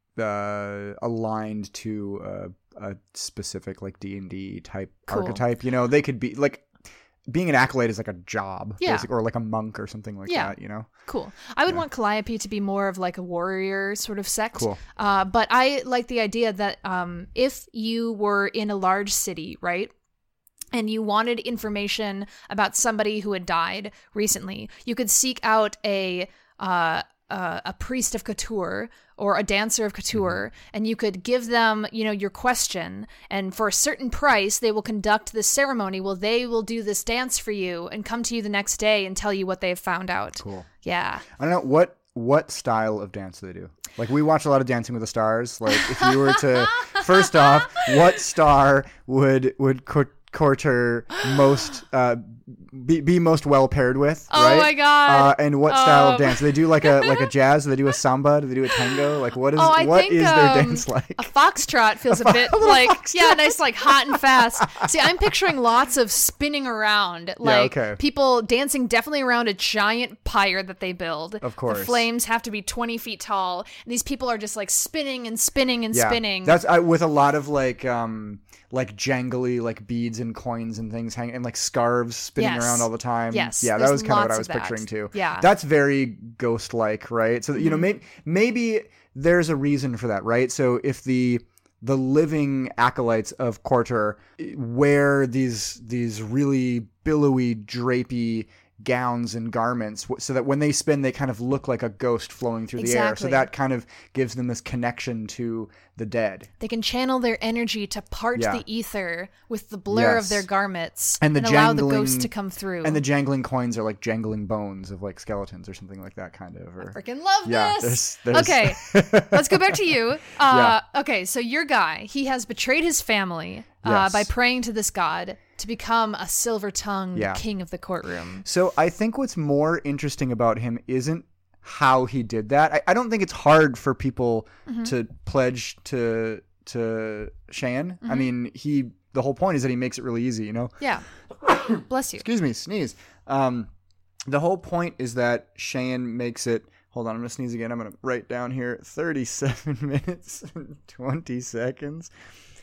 uh, aligned to uh, a specific like D and D type
Cool.
archetype. You know, they could be like being an acolyte is like a job,
Yeah.
basic, or like a monk or something like
Yeah.
that. You know,
Cool. I would want Calliope to be more of like a warrior sort of sect.
Cool.
Uh, but I like the idea that um, if you were in a large city, right? And you wanted information about somebody who had died recently, you could seek out a uh, uh, a priest of couture or a dancer of couture,
Mm-hmm.
and you could give them, you know, your question, and for a certain price, they will conduct this ceremony. Well, they will do this dance for you and come to you the next day and tell you what they've found out.
cool.
Yeah.
I don't know what what style of dance do they do. Like, we watch a lot of Dancing with the Stars. Like, if you were to, first off, what star would would Cour- Courter most uh, be, be most well paired with?
Oh
right?
my God.
Uh, and what style
Um.
of dance do they do? Like a like a jazz? Do they do a samba? Do they do a tango? Like, what is
Oh, I
what
think,
is their
um,
dance like?
A foxtrot feels a,
fo-
bit
a little
like,
foxtrot.
yeah, nice, like hot and fast. See, I'm picturing lots of spinning around, like
okay.
people dancing definitely around a giant pyre that they build.
Of course.
The flames have to be twenty feet tall. And these people are just like spinning and spinning and
Yeah,
spinning.
that's I, with a lot of like um like jangly like beads and coins and things hanging, and like scarves spinning
Yes.
around all the time.
Yes,
yeah, that
there's
was kind of what
lots
I
of
was
that.
picturing too.
Yeah.
that's very ghost like, right? So you know, maybe maybe there's a reason for that, right? So if the the living acolytes of Courter wear these these really billowy, drapey gowns and garments, wh- so that when they spin, they kind of look like a ghost flowing through the air. So
Exactly.
that kind of gives them this connection to the dead.
They can channel their energy to part
Yeah.
the ether with the blur
Yes.
of their garments
And the
allow the
jangling-
ghosts to come through.
And the jangling coins are like jangling bones of like skeletons or something like that, kind of. Or,
Freaking love
yeah,
this.
there's, there's
Okay, let's go back to you. Uh, Okay, so your guy, he has betrayed his family uh,
Yes.
by praying to this god to become a silver-tongued
Yeah.
king of the courtroom.
So I think what's more interesting about him isn't how he did that. I, I don't think it's hard for people
Mm-hmm.
to pledge to to Shan.
Mm-hmm.
I mean, he the whole point is that he makes it really easy, you know.
Yeah. Bless you.
Excuse me, sneeze. Um, the whole point is that Shan makes it. Hold on, I'm gonna sneeze again. I'm gonna write down here thirty-seven minutes and twenty seconds.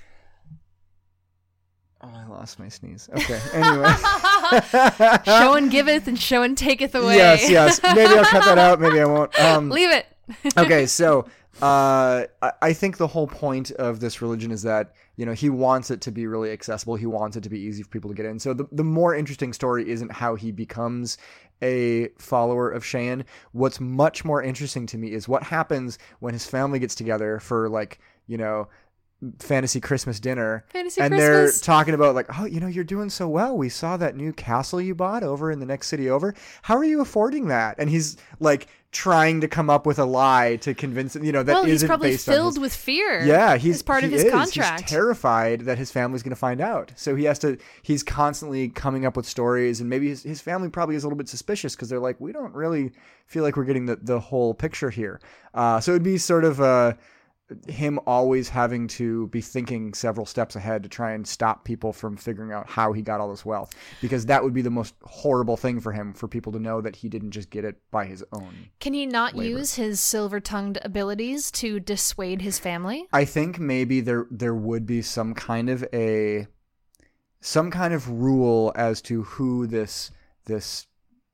Oh, I lost my sneeze. Okay. Anyway.
Show and giveth and show and taketh away.
Yes, yes. Maybe I'll cut that out. Maybe I won't. Um,
Leave it.
okay, so uh, I, I think the whole point of this religion is that, you know, he wants it to be really accessible. He wants it to be easy for people to get in. So the, the more interesting story isn't how he becomes a follower of Shan. What's much more interesting to me is what happens when his family gets together for, like, you know, fantasy Christmas dinner,
Fantasy
and
Christmas.
they're talking about like, oh, you know, you're doing so well. We saw that new castle you bought over in the next city over. How are you affording that? And he's like trying to come up with a lie to convince him, you know, that
Well, he's
isn't
probably
based on
filled
his-
with fear.
yeah, he's
as part of
he
his
is.
contract.
He's terrified that his family's going to find out. So he has to. He's constantly coming up with stories, and maybe his, his family probably is a little bit suspicious because they're like, we don't really feel like we're getting the the whole picture here. Uh, so it'd be sort of uh, him always having to be thinking several steps ahead to try and stop people from figuring out how he got all this wealth, because that would be the most horrible thing for him, for people to know that he didn't just get it by his own.
Can he not
labor.
use his silver-tongued abilities to dissuade his family?
I think maybe there there would be some kind of a some kind of rule as to who this this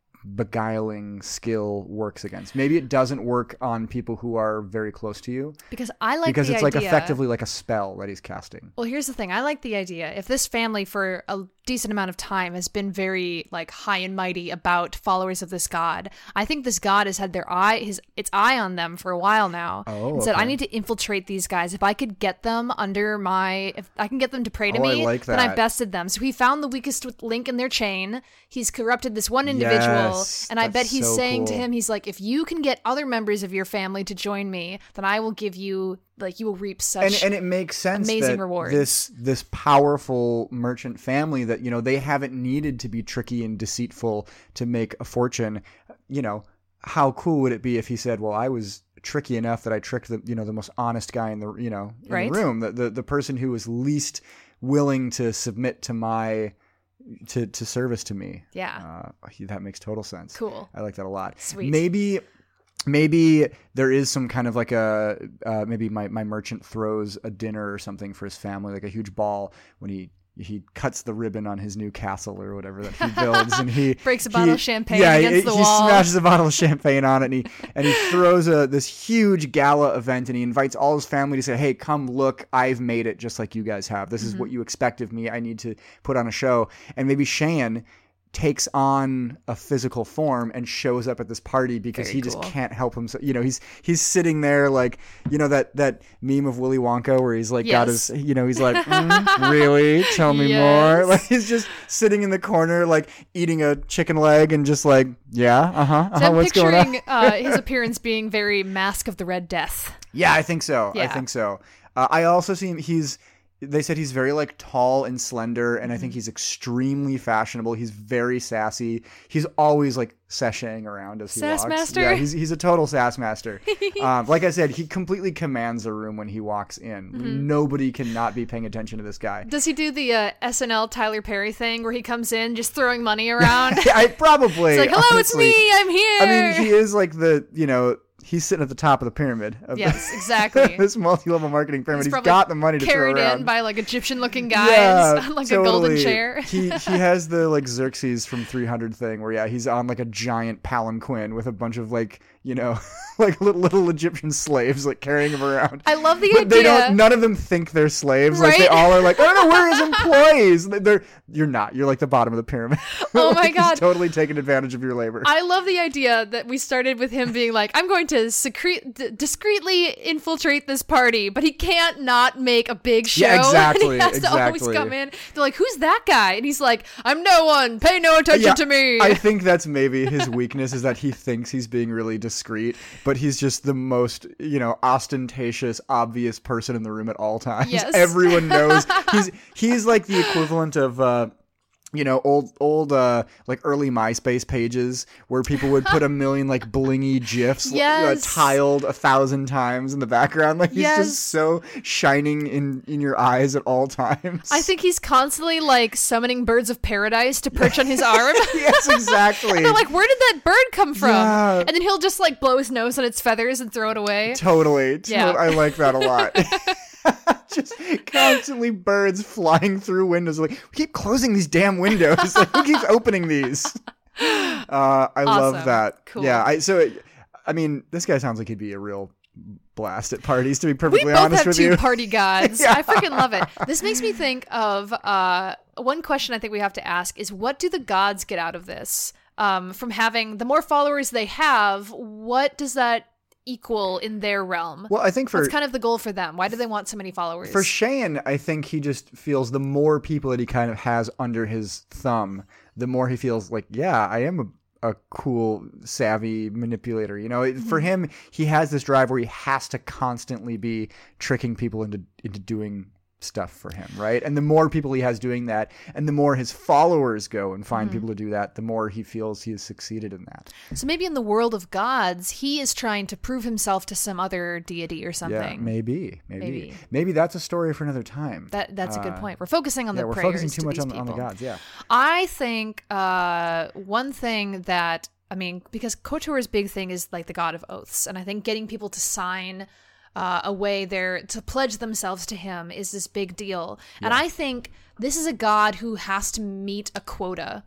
beguiling skill works against. Maybe it doesn't work on people who are very close to you.
Because I like
because
the
it's
idea,
like effectively like a spell that he's casting.
Well, here's the thing. I like the idea. If this family for a decent amount of time has been very like high and mighty about followers of this god, I think this god has had their eye his its eye on them for a while now.
Oh,
and said,
okay.
I need to infiltrate these guys. If I could get them under my if I can get them to pray to
Oh, I
me,
like
then
that.
I've bested them. So he found the weakest link in their chain. He's corrupted this one individual,
Yes,
and I bet
that's
he's
so
saying to
cool.
him, he's like, if you can get other members of your family to join me, then I will give you like you will reap such
and and it makes sense
amazing
that
rewards.
this this powerful merchant family that, you know, they haven't needed to be tricky and deceitful to make a fortune. You know, how cool would it be if he said, well, I was tricky enough that I tricked the, you know, the most honest guy in the, you know, in
Right.
the room, the, the the person who was least willing to submit to my to to service to me.
Yeah.
Uh, that makes total sense.
Cool.
I like that a lot.
Sweet.
Maybe maybe there is some kind of like a uh, maybe my, my merchant throws a dinner or something for his family, like a huge ball when he he cuts the ribbon on his new castle or whatever that he builds, and he
Breaks a
he-
bottle of champagne
yeah,
against
he,
the
he
wall.
smashes a bottle of champagne on it, and he and he throws a this huge gala event, and he invites all his family to say, hey, come look, I've made it just like you guys have. This is
Mm-hmm.
what you expect of me. I need to put on a show. And maybe Shan takes on a physical form and shows up at this party because
Very
he just
cool.
can't help himself. You know, he's he's sitting there like, you know, that that meme of Willy Wonka where he's like got
Yes.
his, you know, he's like, mm, really? Tell me
Yes.
more. Like he's just sitting in the corner like eating a chicken leg and just like, yeah, uh-huh, uh-huh
So I'm
what's going on?
picturing uh, his appearance being very Mask of the Red Death.
Yeah, I think so. I
Yeah.
think so. Uh, I also see him, he's, they said he's very like tall and slender, and I
Mm-hmm.
think he's extremely fashionable. He's very sassy. He's always like sashaying around as he
Sass
walks.
master?
Yeah, he's he's a total sass master. um, like I said, he completely commands a room when he walks in.
Mm-hmm.
Nobody can not be paying attention to this guy.
Does he do the uh, S N L Tyler Perry thing where he comes in just throwing money around?
I probably.
It's like, hello,
honestly.
it's me, I'm here.
I mean, he is like the, you know, he's sitting at the top of the pyramid. Of
Yes,
the,
exactly.
this multi-level marketing pyramid.
He's
He's
probably
got the money to throw
carried
around.
in by like Egyptian-looking guys
Yeah,
on like a golden
totally.
chair.
he he has the like Xerxes from three hundred thing where yeah he's on like a giant palanquin with a bunch of like, you know, like little, little Egyptian slaves like carrying him around.
I love the
But
idea.
they don't. None of them think they're slaves. Like they
Right?
all are like, oh no, we're his employees. They're you're not. You're like the bottom of the pyramid.
Oh my
Like,
God.
He's totally taking advantage of your labor.
I love the idea that we started with him being like, I'm going to secret, d- discreetly infiltrate this party, but he can't not make a big show.
Yeah, exactly,
And he has to always
exactly.
come in. They're like, who's that guy? And he's like, I'm no one. Pay no attention
Yeah,
to me.
I think that's maybe his weakness is that he thinks he's being really discreet, but he's just the most, you know, ostentatious, obvious person in the room at all times.
Yes.
Everyone knows he's he's like the equivalent of uh you know, old, old, uh, like early MySpace pages where people would put a million like blingy gifs
Yes.
uh, tiled a thousand times in the background. Like he's
Yes.
just so shining in, in your eyes at all times.
I think he's constantly like summoning birds of paradise to perch on his arm.
yes, exactly.
And they're like, where did that bird come from?
Yeah.
And then he'll just like blow his nose on its feathers and throw it away.
Totally.
Yeah.
tot- I like that a lot. Just constantly birds flying through windows. Like, we keep closing these damn windows. Like, who keeps opening these? Uh, I love
Awesome.
that.
Cool.
Yeah. I so, it, I mean, this guy sounds like he'd be a real blast at parties. To be
We
perfectly
both
honest
have
with
two
you.
party gods.
Yeah.
I freaking love it. This makes me think of uh, one question I think we have to ask is what do the gods get out of this? Um, from having the more followers they have, what does that equal in their realm?
Well, I think for
What's kind of the goal for them? Why do they want so many followers?
For Shan, I think he just feels the more people that he kind of has under his thumb, the more he feels like, yeah, I am a, a cool, savvy manipulator. You know,
Mm-hmm.
for him, he has this drive where he has to constantly be tricking people into into doing stuff for him, right? And the more people he has doing that, and the more his followers go and find
Mm-hmm.
people to do that, the more he feels he has succeeded in that.
So maybe in the world of gods, he is trying to prove himself to some other deity or something.
Yeah, maybe, maybe, maybe,
Maybe.
that's a story for another time.
That that's a good
Uh,
point. We're focusing on
yeah,
the
we're
prayers
focusing too
to
much
these
on, on the
people.
gods. Yeah.
I think uh, one thing that I mean, because KOTOR's big thing is like the god of oaths, and I think getting people to sign uh, a way there to pledge themselves to him is this big deal. Yeah. And I think this is a god who has to meet a quota.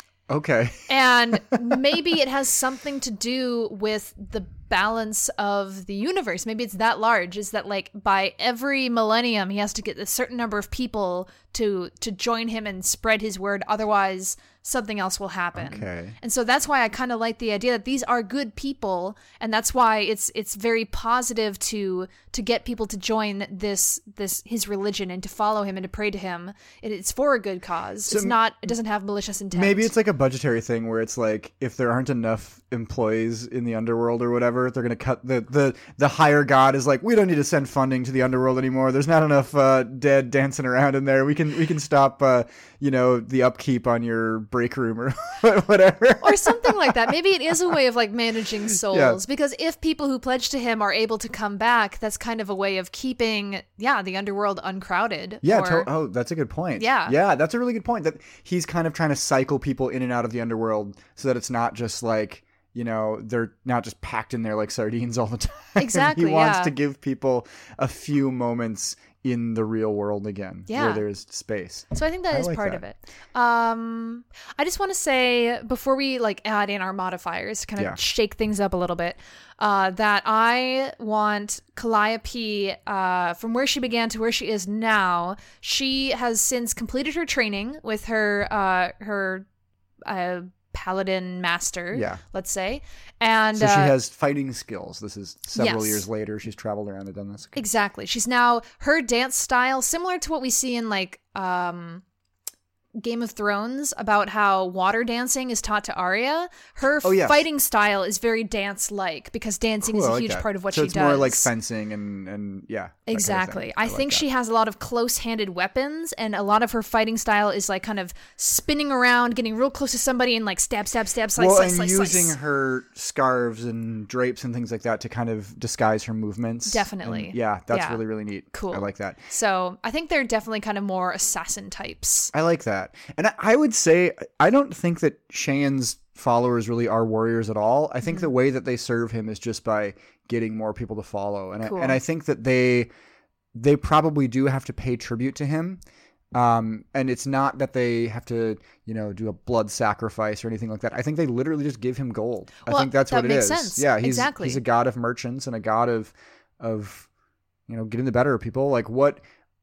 Okay.
And maybe it has something to do with the balance of the universe. Maybe it's that large, is that like by every millennium he has to get a certain number of people to to join him and spread his word, otherwise something else will happen.
Okay.
And so that's why I kind of like the idea that these are good people, and that's why it's it's very positive to to get people to join this this his religion and to follow him and to pray to him. It, it's for a good cause. So it's not it doesn't have malicious intent.
Maybe it's like a budgetary thing where it's like if there aren't enough employees in the underworld or whatever, they're going to cut the, the the higher god is like, we don't need to send funding to the underworld anymore. There's not enough uh, dead dancing around in there. We can we can stop uh, you know, the upkeep on your break room or whatever.
Or something like that. Maybe it is a way of like managing souls,
yeah.
because if people who pledge to him are able to come back, that's kind of a way of keeping, yeah, the underworld uncrowded.
Yeah.
Or,
To- oh, that's a good point.
Yeah.
Yeah, that's a really good point. That he's kind of trying to cycle people in and out of the underworld so that it's not just like, you know, they're not just packed in there like sardines all the time.
Exactly.
He wants
yeah.
to give people a few moments in the real world again,
yeah.
where there's space.
So I think that
I
is
like
part
that.
of it. Um, I just want to say, before we like add in our modifiers, kind of
Yeah.
shake things up a little bit, uh, that I want Calliope, uh, from where she began to where she is now. She has since completed her training with her uh, her uh, paladin master,
Yeah.
let's say. And
So she
uh,
has fighting skills. This is several
yes.
years later. She's traveled around and done this. Okay.
Exactly. She's now, her dance style, similar to what we see in like um, Game of Thrones, about how water dancing is taught to Arya. Her
Oh, yes.
fighting style is very dance-like, because dancing
Cool,
is
I
a
like
huge
that.
part of what
so
she
it's
does.
more like fencing and, and yeah. that kind of
Exactly.
thing.
I,
like
think
that.
she has a lot of close-handed weapons, and a lot of her fighting style is like kind of spinning around, getting real close to somebody, and like stab, stab, stab, slice,
well,
slice,
and
slice,
using
slice.
her scarves and drapes and things like that to kind of disguise her movements.
Definitely.
And yeah, that's
Yeah.
really, really neat.
Cool.
I like that.
So I think they're definitely kind of more assassin types.
I like that. And I, I would say, I don't think that Cheyenne's followers really are warriors at all. I think
Mm-hmm.
the way that they serve him is just by getting more people to follow. And
Cool.
I, and I think that they they probably do have to pay tribute to him. Um, and it's not that they have to, you know, do a blood sacrifice or anything like that. I think they literally just give him gold.
Well,
I think that's
that
what it
makes
is.
sense.
Yeah, he's
Exactly.
he's a god of merchants and a god of of you know, getting the better of people. Like, what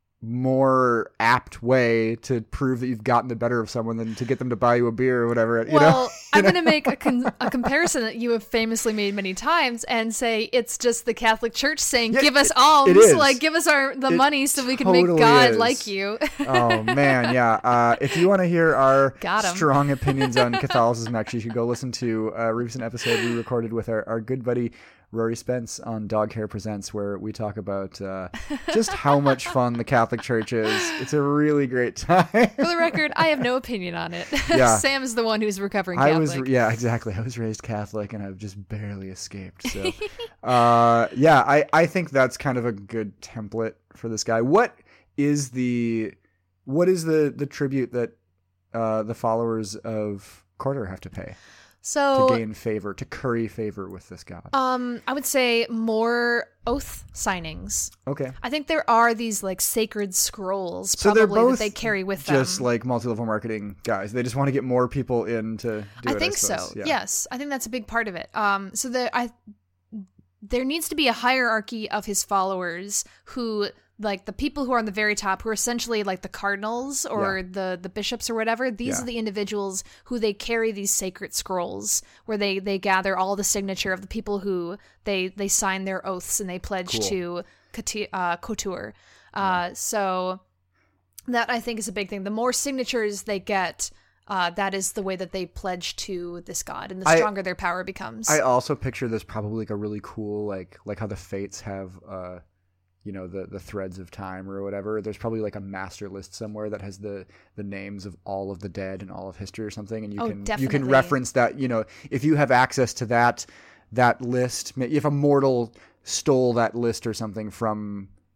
more apt way to prove that you've gotten the better of someone than to get them to buy you a beer or whatever? You
Well,
know?
I'm going to make a, con- a comparison that you have famously made many times and say it's just the Catholic Church saying,
Yeah,
give us
it-
alms,
it is.
like give us our the
It
money so we can make
totally
God
is.
like you.
Oh man, yeah. Uh, if you want to hear our
Got 'em.
strong opinions on Catholicism, actually, you should go listen to a recent episode we recorded with our, our good buddy Rory Spence on Dog Hair Presents, where we talk about uh, just how much fun the Catholic Church is. It's a really great time.
For the record, I have no opinion on it.
Yeah.
Sam is the one who's recovering
I
Catholic.
was, yeah, exactly. I was raised Catholic, and I've just barely escaped. So, uh, yeah, I, I think that's kind of a good template for this guy. What is the, what is the the tribute that uh, the followers of Corder have to pay
so,
to gain favor, to curry favor with this god?
um, I would say more oath signings.
Okay.
I think there are these like sacred scrolls
So they're
probably
both
that they carry with them.
Just like multi-level marketing guys. They just want to get more people in to do
I
it,
think
I suppose.
so.
Yeah.
Yes, I think that's a big part of it. Um, so the I there needs to be a hierarchy of his followers who, like the people who are on the very top, who are essentially like the cardinals or
Yeah.
the the bishops or whatever. These
Yeah.
are the individuals who they carry these sacred scrolls, where they they gather all the signature of the people who they they sign their oaths and they pledge
Cool.
to Cati- uh, Couture. Uh, so that I think is a big thing. The more signatures they get, uh, that is the way that they pledge to this god, and the
I-
stronger their power becomes.
I also picture this probably like a really cool, like like how the Fates have, uh, you know, the the threads of time or whatever. There's probably like a master list somewhere that has the the names of all of the dead and all of history or something, and you
Oh,
can you
definitely.
can reference that. You know, if you have access to that that list, if a mortal stole that list or something from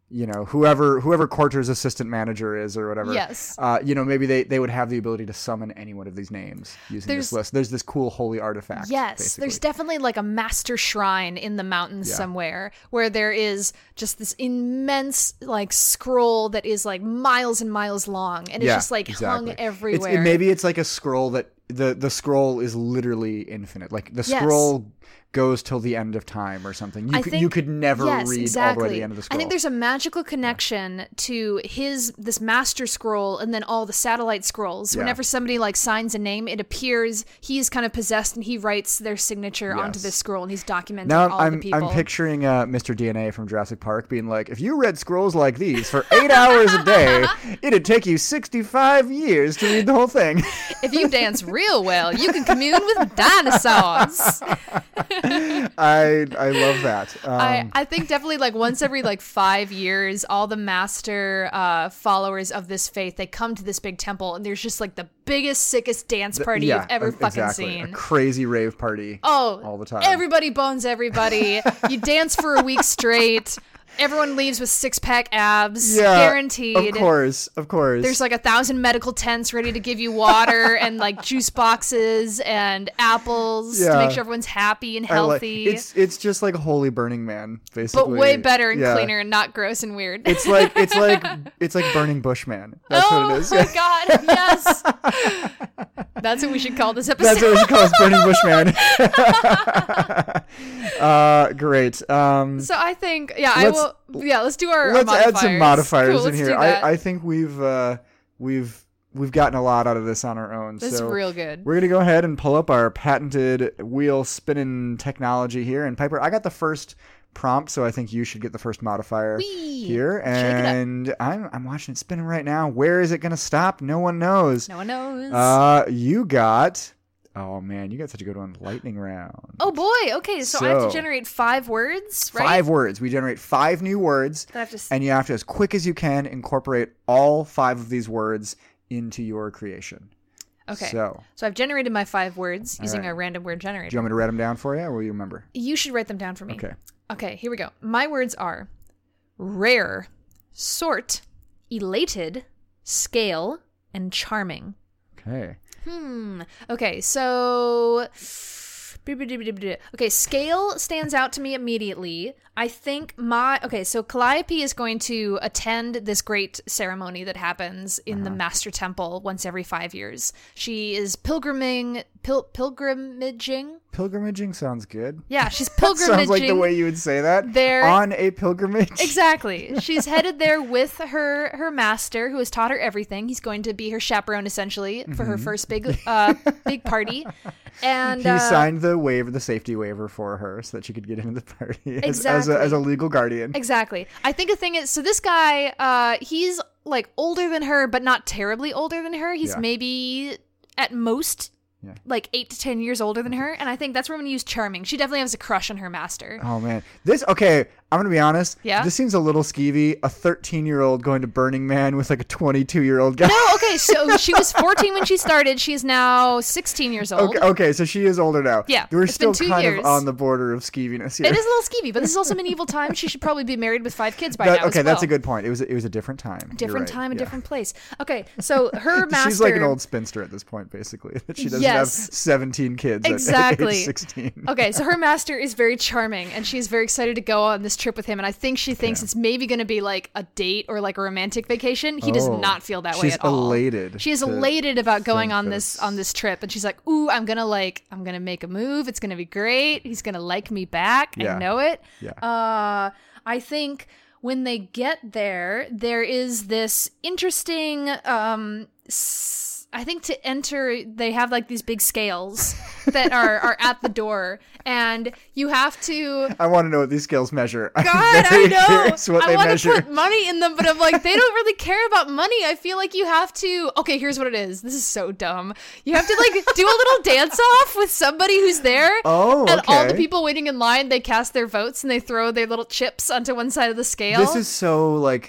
you know, whoever whoever Quarter's assistant manager is or whatever.
Yes.
Uh, you know, maybe they, they would have the ability to summon any one of these names using
There's-
this list. There's this cool holy artifact.
Yes,
basically.
there's definitely like a master shrine in the mountains
Yeah.
somewhere where there is just this immense like scroll that is like miles and miles long, and it's
Yeah,
just like
exactly.
hung
It's,
everywhere.
it, maybe it's like a scroll that the the scroll is literally infinite. Like the
Yes.
scroll goes till the end of time or something. You
I
could
think-
you could never
yes,
read
exactly.
all the way to the end of the scroll.
I think there's a magical connection to his this master scroll and then all the satellite scrolls.
Yeah.
Whenever somebody like signs a name, it appears he's kind of possessed and he writes their signature onto
Yes.
this scroll and he's documenting
Now
all
I'm
the people.
I'm picturing uh, Mister D N A from Jurassic Park being like, if you read scrolls like these for eight hours a day, it'd take you sixty-five years to read the whole thing.
If you dance real well, you can commune with dinosaurs.
I I love that. Um,
I, I think definitely like once every like five years, all the master uh, followers of this faith, they come to this big temple and there's just like the biggest, sickest dance party
yeah,
you've ever
uh,
fucking
exactly. A
seen.
crazy rave party.
Oh,
all the time.
Everybody bones everybody. You dance for a week straight. Everyone leaves with six pack abs,
Yeah,
guaranteed.
Of course, of course.
There's like a thousand medical tents ready to give you water and like juice boxes and apples to
Yeah.
make sure everyone's happy and
I like-
healthy.
it's it's just like Holy Burning Man, basically.
but way better and
Yeah.
cleaner and not gross and weird.
It's like it's like it's like Burning Bushman. That's
oh
what it is.
my god, yes. That's what we should call this episode.
That's what we should call it, Burning Bushman. uh, great. Um,
So I think, yeah, I
Let's-
will. Yeah, let's do our.
let's
our
add some modifiers
Cool,
in
let's
here.
do that.
I, I think we've uh, we've we've gotten a lot out of this on our own.
That's
so
real good.
We're gonna go ahead and pull up our patented wheel spinning technology here. And Piper, I got the first prompt, so I think you should get the first modifier
Whee!
here.
Shake it up.
And I'm I'm watching it spinning right now. Where is it gonna stop? No one knows.
No one knows.
Uh, you got. Oh man, you got such a good one. Lightning round.
oh boy. Okay, so, I have
So-
to generate five words, right?
Five words. We generate five new words,
That I have to. s-
and you have to, as quick as you can, incorporate all five of these words into your creation.
Okay.
So,
So I've generated my five words using
right.
a random word generator.
do you want me to write them down for you, or will you remember?
You should write them down for me.
Okay.
Okay, here we go. My words are rare, sort, elated, scale, and charming.
Okay.
Hmm. Okay, so. Okay, scale stands out to me immediately. I think my. Okay, so Calliope is going to attend this great ceremony that happens in the Master Temple once every five years. She is pilgriming. Pil- pilgrimaging?
Pilgrimaging sounds good.
Yeah, she's pilgrimaging.
Sounds like the way you would say that.
there.
On a pilgrimage.
Exactly. She's headed there with her her master, who has taught her everything. He's going to be her chaperone essentially for her first big uh big party. And
He
uh,
signed the waiver, the safety waiver for her, so that she could get into the party as, as, a,
Exactly.
as a legal guardian.
exactly. I think the thing is, so this guy, uh, he's like older than her, but not terribly older than her. He's
Yeah.
maybe at most.
Yeah.
Like eight to ten years older than her, and I think that's where I'm gonna use charming. She definitely has a crush on her master.
Oh man, this okay. I'm gonna be honest.
Yeah?
This seems a little skeevy. A thirteen year old going to Burning Man with like a twenty-two year old guy.
No, okay, so she was fourteen when she started. She is now sixteen years old.
Okay, okay, so she is older now.
Yeah,
we're
it's
still
been two
kind
years.
of on the border of skeeviness here.
It is a little skeevy, but this is also medieval times. She should probably be married with five kids by
That-
now.
okay,
as
that's a
well.
good point. It was it was a different time. You're
Different
right,
time, a
yeah.
different place. Okay, so her master.
She's like an old spinster at this point, basically. That she doesn't
Yes.
have seventeen kids at-
Exactly.
at age sixteen.
Okay, so her master is very charming, and she's very excited to go on this trip with him. And I think she thinks
Okay.
it's maybe going to be like a date or like a romantic vacation. He does
Oh,
not feel that way
she's
at all.
elated
She is
to
elated about going
think
on
that
this
it's-
on this trip, and she's like, "Ooh, I'm gonna like, I'm gonna make a move. It's gonna be great. He's gonna like me back.
Yeah.
I know it."
Yeah.
Uh, I think when they get there, there is this interesting. Um, s- I think to enter, they have like these big scales that are are at the door, and you have to.
I want to know what these scales measure.
God,
I'm
I
very
know.
curious what
I
they
want
measure.
to put money in them, but I'm like, they don't really care about money. I feel like you have to. Okay, here's what it is. This is so dumb. You have to like do a little dance off with somebody who's there.
Oh,
And all the
okay.
people waiting in line, they cast their votes and they throw their little chips onto one side of the scale.
This is so like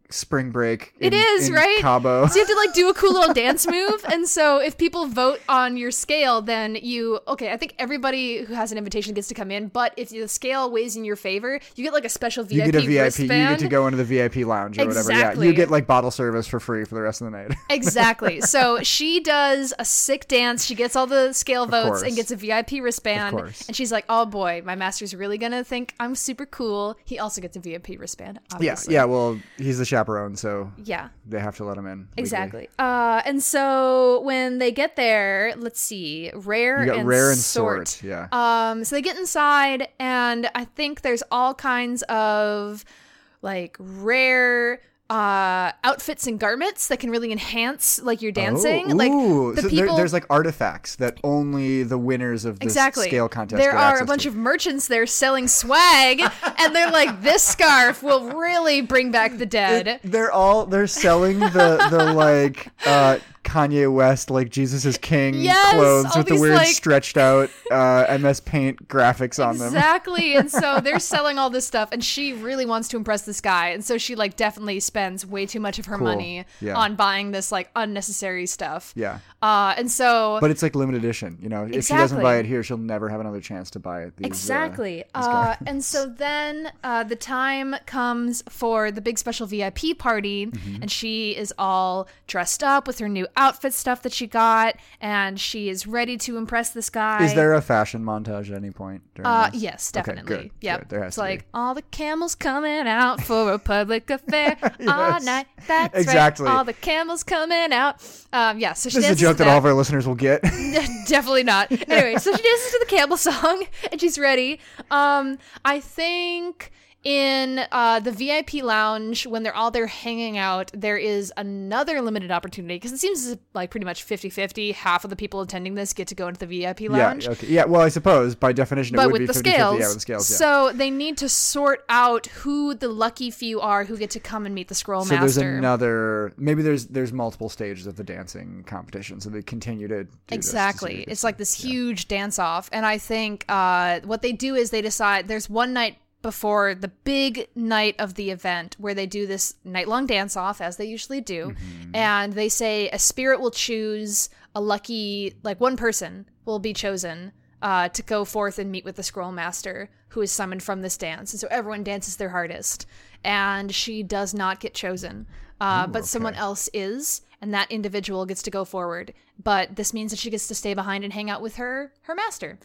spring break.
It
in,
is,
in
right?
Cabo.
So you have to like do a cool little dance move. And so if people vote on your scale, then you, okay, I think everybody who has an invitation gets to come in. But if the scale weighs in your favor, you get like a special V I P
You get a V I P.
wristband.
You get to go into the V I P lounge or
Exactly.
whatever. Yeah, you get like bottle service for free for the rest of the night.
Exactly. So she does a sick dance. She gets all the scale votes
course.
and gets a V I P wristband.
Of course.
And she's like, oh boy, my master's really going to think I'm super cool. He also gets a V I P wristband, obviously.
Yeah, yeah. Well, he's the chaperone, so
Yeah.
they have to let him in. legally.
Exactly. Uh, and so when they get there, let's see, Rare
You got
and
Rare and
Sort.
Sort, yeah.
Um, so they get inside, and I think there's all kinds of like rare uh outfits and garments that can really enhance like your dancing.
Oh,
like
ooh.
the
so there-
people.
there's like artifacts that only the winners of this
Exactly.
scale contest
There
get
are
access
a bunch
to.
of merchants there selling swag, and they're like, "This scarf will really bring back the dead."
They're all they're selling the the like uh Kanye West like Jesus is King
Yes,
clothes
all
with the
these,
weird
like-
stretched out uh M S Paint graphics on them.
Exactly. And so they're selling all this stuff, and she really wants to impress this guy, and so she like definitely spends way too much of her
Cool.
money
Yeah.
on buying this like unnecessary stuff.
Yeah.
Uh, and so
But it's like limited edition, you know. If she doesn't buy
Exactly.
it here, she'll never have another chance to buy it. These, uh,
Exactly.
these
Uh,
guys.
and so then uh, the time comes for the big special V I P party,
Mm-hmm.
and she is all dressed up with her new outfit stuff that she got, and she is ready to impress this guy.
Is there a fashion montage at any point during
Uh,
this?
yes,
Okay,
definitely.
good,
Yep.
good. There has
it's
to be.
like all the camels coming out for a public affair all
Yes.
night. That's
Exactly.
right. All the camels coming out. Um, yeah. So she
This is a
dances
joke
to
that all of our listeners will get.
Definitely not. Anyway, so she dances to the camel song, and she's ready. Um, I think in uh, the V I P lounge, when they're all there hanging out, there is another limited opportunity, because it seems like pretty much fifty-fifty. Half of the people attending this get to go into the V I P lounge.
Yeah, okay. Yeah, well, I suppose by definition it
But
would
with
be
the
fifty-fifty.
scales,
Yeah, with the scales, yeah.
so they need to sort out who the lucky few are who get to come and meet the Scroll
So
Master.
there's another. Maybe there's there's multiple stages of the dancing competition, so they continue to do this to see
Exactly.
who gets
It's like
in.
this
Yeah.
huge dance off. And I think uh, what they do is they decide there's one night before the big night of the event where they do this night long dance off, as they usually do.
Mm-hmm.
And they say a spirit will choose a lucky, like one person will be chosen uh, to go forth and meet with the Scroll Master who is summoned from this dance. And so everyone dances their hardest. And she does not get chosen. Uh,
Ooh,
but someone
okay.
else is, and that individual gets to go forward. But this means that she gets to stay behind and hang out with her her master.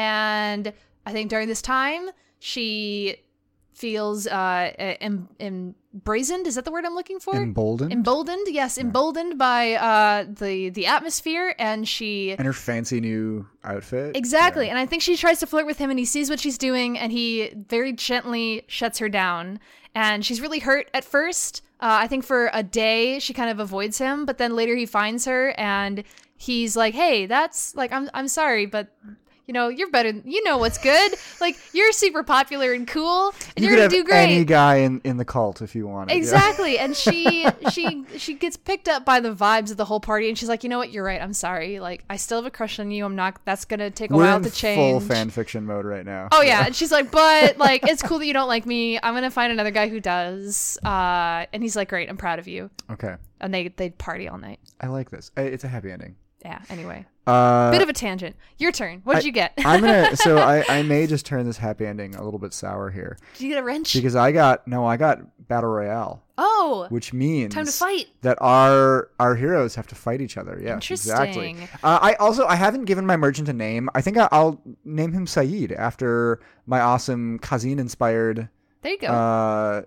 And I think during this time, she feels uh, em- embrazened. Is that the word I'm looking for?
Emboldened?
Emboldened, yes, emboldened by uh, the the atmosphere, and she.
And her fancy new outfit.
Exactly.
Yeah.
And I think she tries to flirt with him, and he sees what she's doing, and he very gently shuts her down. And she's really hurt at first. Uh, I think for a day she kind of avoids him, but then later he finds her, and he's like, "Hey, that's like I'm I'm sorry, but you know you're better. You know what's good. Like you're super popular and cool, and
You
you're
could
gonna
have
do great."
any guy in, in the cult if you wanted. yeah.
Exactly. And she she she gets picked up by the vibes of the whole party, and she's like, you know what, you're right, I'm sorry. Like I still have a crush on you. I'm not that's gonna take a
We're
while
in
to
full
change.
fan fiction mode right now.
Oh yeah. And she's like, but like it's cool that you don't like me. I'm gonna find another guy who does. Uh and he's like, great, I'm proud of you.
Okay.
And they they party all night.
I like this. Uh, It's a happy ending.
Yeah, anyway.
Uh,
Bit of a tangent. Your turn. What did
I-
you get?
I'm gonna. So I, I may just turn this happy ending a little bit sour here
Did you get a wrench?
because I got no. I got battle royale,
Oh,
which means
time to fight.
that our our heroes have to fight each other. Yes, exactly.
Interesting.
Uh, I also I haven't given my merchant a name. I think I, I'll name him Saeed after my awesome Kazin inspired
There you go.
uh,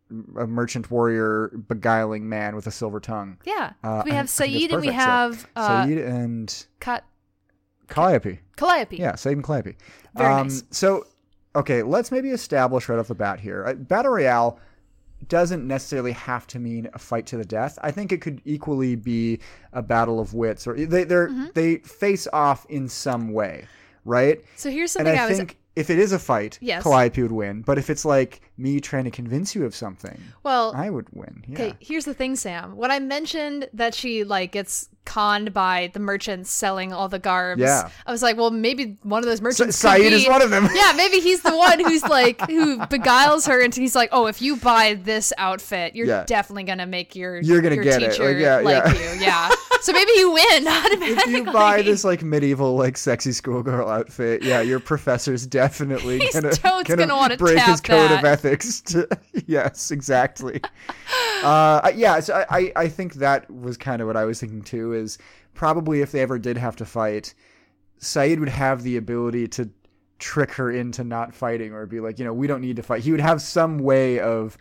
a merchant warrior beguiling man with a silver tongue.
yeah.
uh,
we
I-
have
I think it's
Saeed and we
perfect. So,
have uh,
Saeed and
Kat-
Calliope.
Calliope.
Yeah, Saeed and Calliope.
Very
um,
nice.
So, okay, let's maybe establish right off the bat here. Uh, Battle Royale doesn't necessarily have to mean a fight to the death. I think it could equally be a battle of wits, or they they're,
Mm-hmm.
they face off in some way, right?
So here's
And
something
I,
I, was
think if it is a fight,
Yes.
Calliope would win. But if it's like me trying to convince you of something,
well.
I would win. Yeah.
Okay, here's the thing, Sam. When I mentioned that she like gets conned by the merchants selling all the garbs.
Yeah.
I was like, well, maybe one of those merchants.
Sa-
could
Saeed
be,
is one of them.
Yeah, maybe he's the one who's like who beguiles her, and he's like, oh, if you buy this outfit, you're
Yeah.
definitely gonna make your
You're gonna
your
get it.
teacher
Like, yeah,
like
yeah.
you. Yeah. So maybe you win automatically.
If you buy this like medieval like sexy schoolgirl outfit, yeah, your professor's definitely
He's
gonna,
totes
gonna,
gonna wanna
break
tap
his code
that.
of ethics. To, yes, exactly. uh, yeah, so I, I I think that was kind of what I was thinking too. Is probably if they ever did have to fight, Saeed would have the ability to trick her into not fighting, or be like, you know, we don't need to fight. He would have some way of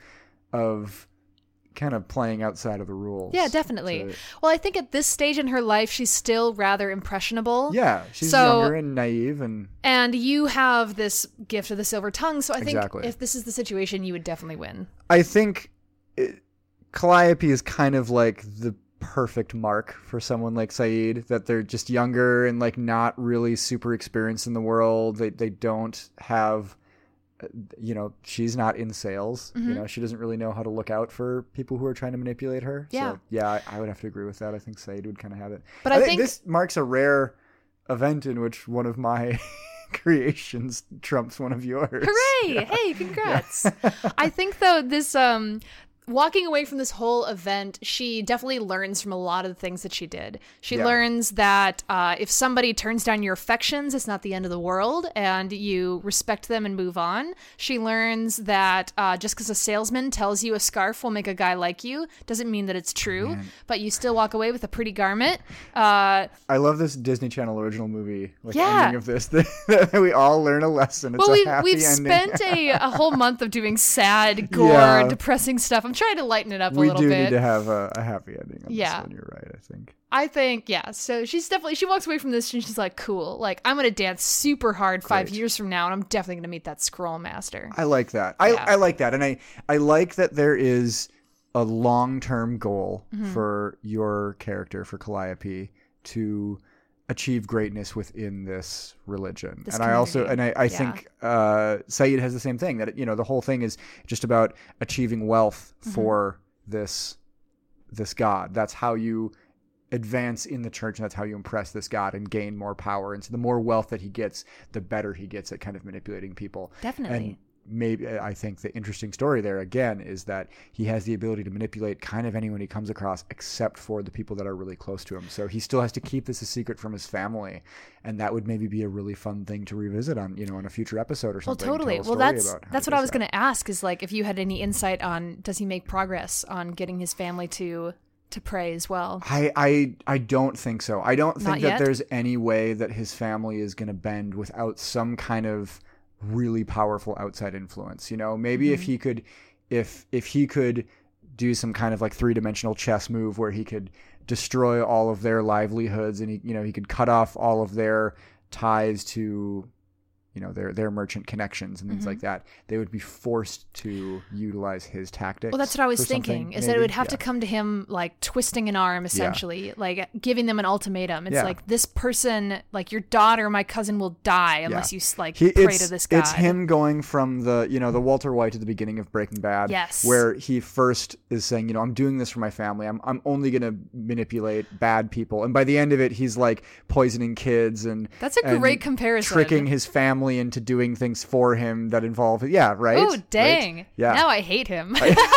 of kind of playing outside of the rules.
Yeah, definitely.
to-
Well, I think at this stage in her life, she's still rather impressionable.
Yeah, she's
So-
younger and naive, and
And you have this gift of the silver tongue, so I think
Exactly.
if this is the situation, you would definitely win.
I think it, Calliope is kind of like the perfect mark for someone like Saeed, that they're just younger and like not really super experienced in the world. They they don't have, uh, you know, she's not in sales.
Mm-hmm.
You know, she doesn't really know how to look out for people who are trying to manipulate her.
Yeah.
So, yeah, I, I would have to agree with that. I think Saeed would kind of have it.
But I
think,
think-
this marks a rare event in which one of my creations trumps one of yours.
Hooray! Hey, congrats. I think though this um walking away from this whole event, she definitely learns from a lot of the things that she did. She
Yeah.
learns that uh, if somebody turns down your affections, it's not the end of the world, and you respect them and move on. She learns that uh, just because a salesman tells you a scarf will make a guy like you doesn't mean that it's true, but you still walk away with a pretty garment. Uh,
I love this Disney Channel original movie, like
Yeah.
ending of this. That we all learn a lesson. It's
well,
a
we've,
happy
we've
ending.
spent a, a whole month of doing sad, gore,
Yeah.
depressing stuff. I'm trying to lighten it up a
we
little
do
bit.
need to have a, a happy ending on
Yeah.
this one. You're right, I think.
I think, yeah. So she's definitely, she walks away from this and she's like, cool. Like, I'm going to dance super hard five
Great.
years from now, and I'm definitely going to meet that scroll master.
I like that. I,
Yeah.
I like that. And I, I like that there is a long-term goal
Mm-hmm.
for your character, for Calliope, to achieve greatness within this religion.
This
and I also, and
community.
I, I
Yeah.
think uh, Saeed has the same thing, that, you know, the whole thing is just about achieving wealth
Mm-hmm.
for this this god. That's how you advance in the church, and that's how you impress this god and gain more power. And so the more wealth that he gets, the better he gets at kind of manipulating people.
Definitely.
And maybe I think the interesting story there again is that he has the ability to manipulate kind of anyone he comes across, except for the people that are really close to him. So he still has to keep this a secret from his family, and that would maybe be a really fun thing to revisit on, you know, on a future episode or
Well,
something.
totally.
Tell a
Well,
story
that's
about how
that's
he
what I
does
was
that.
going to ask, is like, if you had any insight on, does he make progress on getting his family to to pray as well?
I, I I don't think so. I don't think
Not
that
yet?
there's any way that his family is going to bend without some kind of really powerful outside influence. You know, maybe
Mm-hmm.
if he could, if if he could do some kind of like three dimensional chess move where he could destroy all of their livelihoods, and he, you know, he could cut off all of their ties to, you know, their their merchant connections and things
Mm-hmm.
like that, they would be forced to utilize his tactics.
Well, that's what I was
for something,
thinking, is that it
maybe.
would have
Yeah.
to come to him like twisting an arm, essentially, like giving them an ultimatum. It's
Yeah.
like, this person, like your daughter, my cousin, will die unless
Yeah.
you like
He-
pray
it's,
to this god.
It's him going from the, you know, the Walter White at the beginning of Breaking Bad,
Yes.
where he first is saying, you know, I'm doing this for my family. I'm I'm only going to manipulate bad people. And by the end of it, he's like poisoning kids and
That's a
and
great comparison.
tricking his family into doing things for him that involve, yeah, right?
Oh,
Right?
dang.
Yeah.
Now I hate him.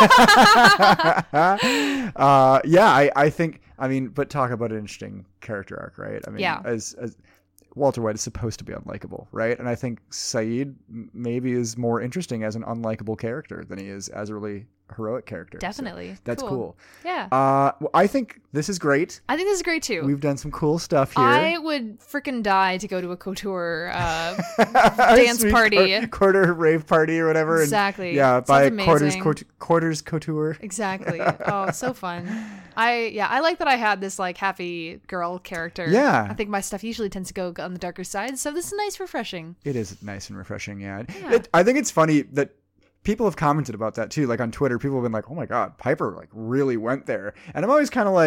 uh, yeah, I, I think, I mean, but talk about an interesting character arc, right? I mean,
Yeah.
as, as Walter White is supposed to be unlikable, right? And I think Saeed m- maybe is more interesting as an unlikable character than he is as a really heroic character. So
Definitely.
that's
Cool.
cool.
Yeah.
Uh, well, I think this is great.
I think this is great too.
We've done some cool stuff here.
I would freaking die to go to a couture uh, dance
Sweet
party.
quar- quarter rave party or whatever. and-
Exactly.
yeah,
Sounds
by quarters
amazing.
quart- quarters couture.
Exactly. Oh, so fun. I yeah, I like that I had this like happy girl character.
Yeah.
I think my stuff usually tends to go on the darker side, so this is nice, refreshing.
It is nice and refreshing, yeah.
Yeah.
It, I think it's funny that people have commented about that too. Like on Twitter, people have been like, "Oh my god, Piper like really went there," and I'm always kind of like,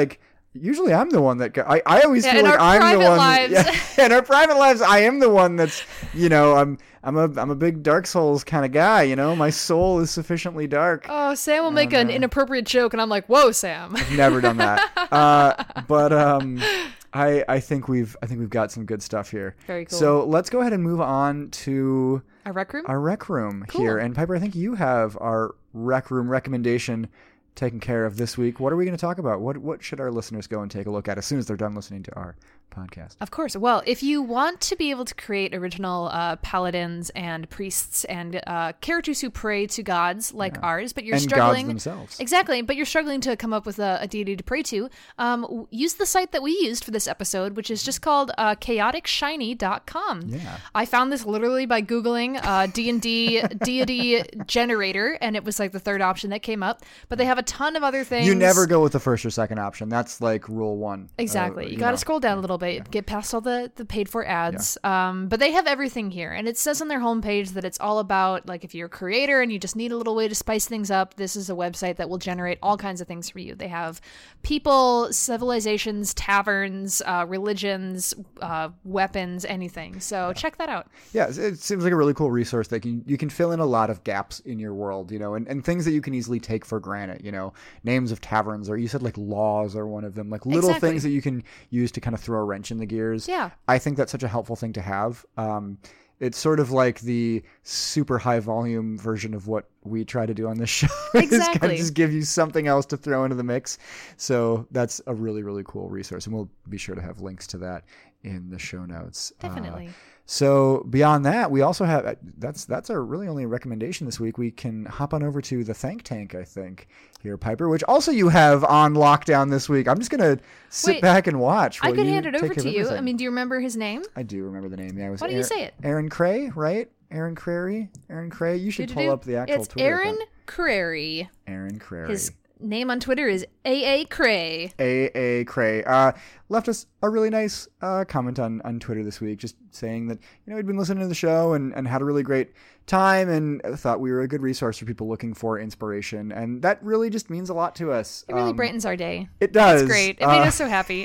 usually I'm the one that go, I, I always
yeah,
feel
in
like
our
I'm the
private
one.
lives.
Yeah, in our private lives, I am the one that's, you know, I'm I'm a I'm a big Dark Souls kind of guy. You know, my soul is sufficiently dark.
Oh, Sam will make
And,
an
uh,
inappropriate joke, and I'm like, "Whoa, Sam!"
Never done that. uh, but um, I I think we've I think we've got some good stuff here.
Very cool.
So let's go ahead and move on to
A rec room.
our rec room
Cool.
here. And Piper, I think you have our rec room recommendation taken care of this week. What are we going to talk about? What what should our listeners go and take a look at as soon as they're done listening to our podcast?
Of course. Well, if you want to be able to create original uh, paladins and priests and uh, characters who pray to gods like
Yeah.
ours, but you're
And
struggling
gods themselves.
exactly, but you're struggling to come up with a, a deity to pray to, um, w- use the site that we used for this episode, which is just called uh, chaotic shiny dot com.
Yeah.
I found this literally by googling uh, D and D deity generator, and it was like the third option that came up. But they have a ton of other things.
You never go with the first or second option. That's like rule one.
Exactly.
Uh,
you got to
know.
scroll down a little bit, get past all the, the paid for ads. Um, but they have everything here. And it says on their homepage that it's all about, like, if you're a creator and you just need a little way to spice things up, this is a website that will generate all kinds of things for you. They have people, civilizations, taverns, uh, religions, uh, weapons, anything. So check that out.
Yeah, it it seems like a really cool resource that can, you can fill in a lot of gaps in your world, you know, and, and things that you can easily take for granted, you know, names of taverns, or you said like laws are one of them, like little
Exactly.
things that you can use to kind of throw a wrench in the gears.
Yeah.
I think that's such a helpful thing to have. Um, it's sort of like the super high volume version of what we try to do on this show. Is kind
Exactly.
of just give you something else to throw into the mix. So that's a really, really cool resource. And we'll be sure to have links to that in the show notes. Uh,
Definitely.
so beyond that, we also have, that's that's our really only recommendation this week. We can hop on over to the Thank Tank, I think, here, Piper, which also you have on lockdown this week. I'm just going to sit
Wait,
back and watch.
I
while
could
you
hand it
take
over
care of
to you. I
everything.
mean, do you remember his name?
I do remember the name. Yeah, it was
Why don't you say it?
Aaron Cray, right? Aaron Crary? Aaron Cray? You should pull
Do-do-do.
up the actual
It's
Twitter
Aaron
account.
Crary.
Aaron Crary.
His name on Twitter is A A Cray.
A A Cray uh, left us a really nice uh, comment on, on Twitter this week, just saying that, you know, he'd been listening to the show and, and had a really great time and thought we were a good resource for people looking for inspiration. And that really just means a lot to us.
It really
Um,
brightens our day.
It does.
It's great. It made
Uh,
us so happy.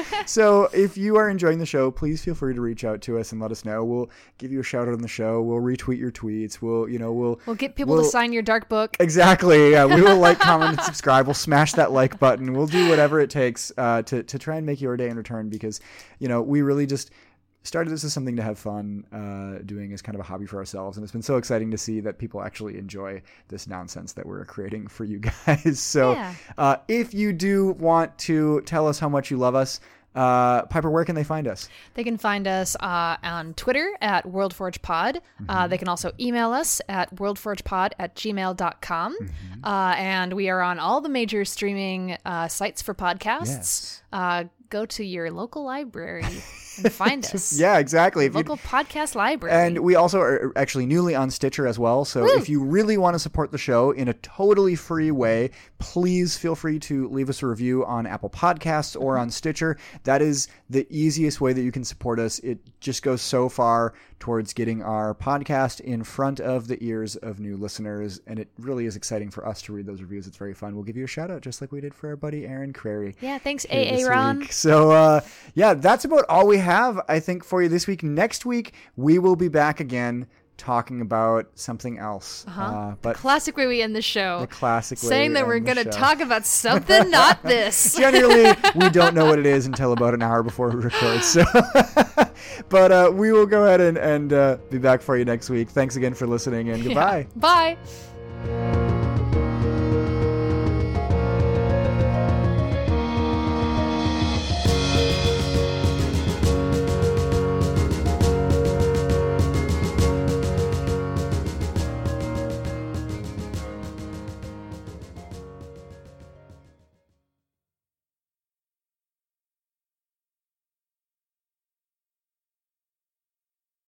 So if you are enjoying the show, please feel free to reach out to us and let us know. We'll give you a shout out on the show. We'll retweet your tweets. We'll, you know, we'll
We'll get people
we'll-
to sign your dark book.
Exactly. Yeah, we will like, comment, and subscribe. We'll smash that like button. We'll do whatever it takes uh, to to try and make your day in return, because, you know, we really just started this as something to have fun uh, doing as kind of a hobby for ourselves, and it's been so exciting to see that people actually enjoy this nonsense that we're creating for you guys. So
Yeah.
uh, if you do want to tell us how much you love us, uh, Piper, where can they find us?
They can find us uh, on Twitter at WorldForgePod.
Mm-hmm.
Uh, they can also email us at worldforgepod at gmail dot com.
Mm-hmm.
Uh, and we are on all the major streaming uh, sites for podcasts.
Yes.
Uh, go to your local library and find us.
Yeah, exactly. If you-
Local podcast library.
And we also are actually newly on Stitcher as well. So
Woo!
if you really want to support the show in a totally free way, please feel free to leave us a review on Apple Podcasts or on Stitcher. That is the easiest way that you can support us. It just goes so far towards getting our podcast in front of the ears of new listeners. And it really is exciting for us to read those reviews. It's very fun. We'll give you a shout out just like we did for our buddy Aaron Crary.
yeah, thanks,
here
A A
this
Ron.
week. So, uh, yeah, that's about all we have, I think, for you this week. Next week, we will be back again talking about something else.
Uh-huh.
Uh, but
Classic way we end the show.
the classic way
Saying
we
that
end
we're
the
going to
show.
talk about something, not this.
Generally, we don't know what it is until about an hour before we record. So, but uh, we will go ahead and, and uh, be back for you next week. Thanks again for listening, and goodbye.
Yeah. Bye.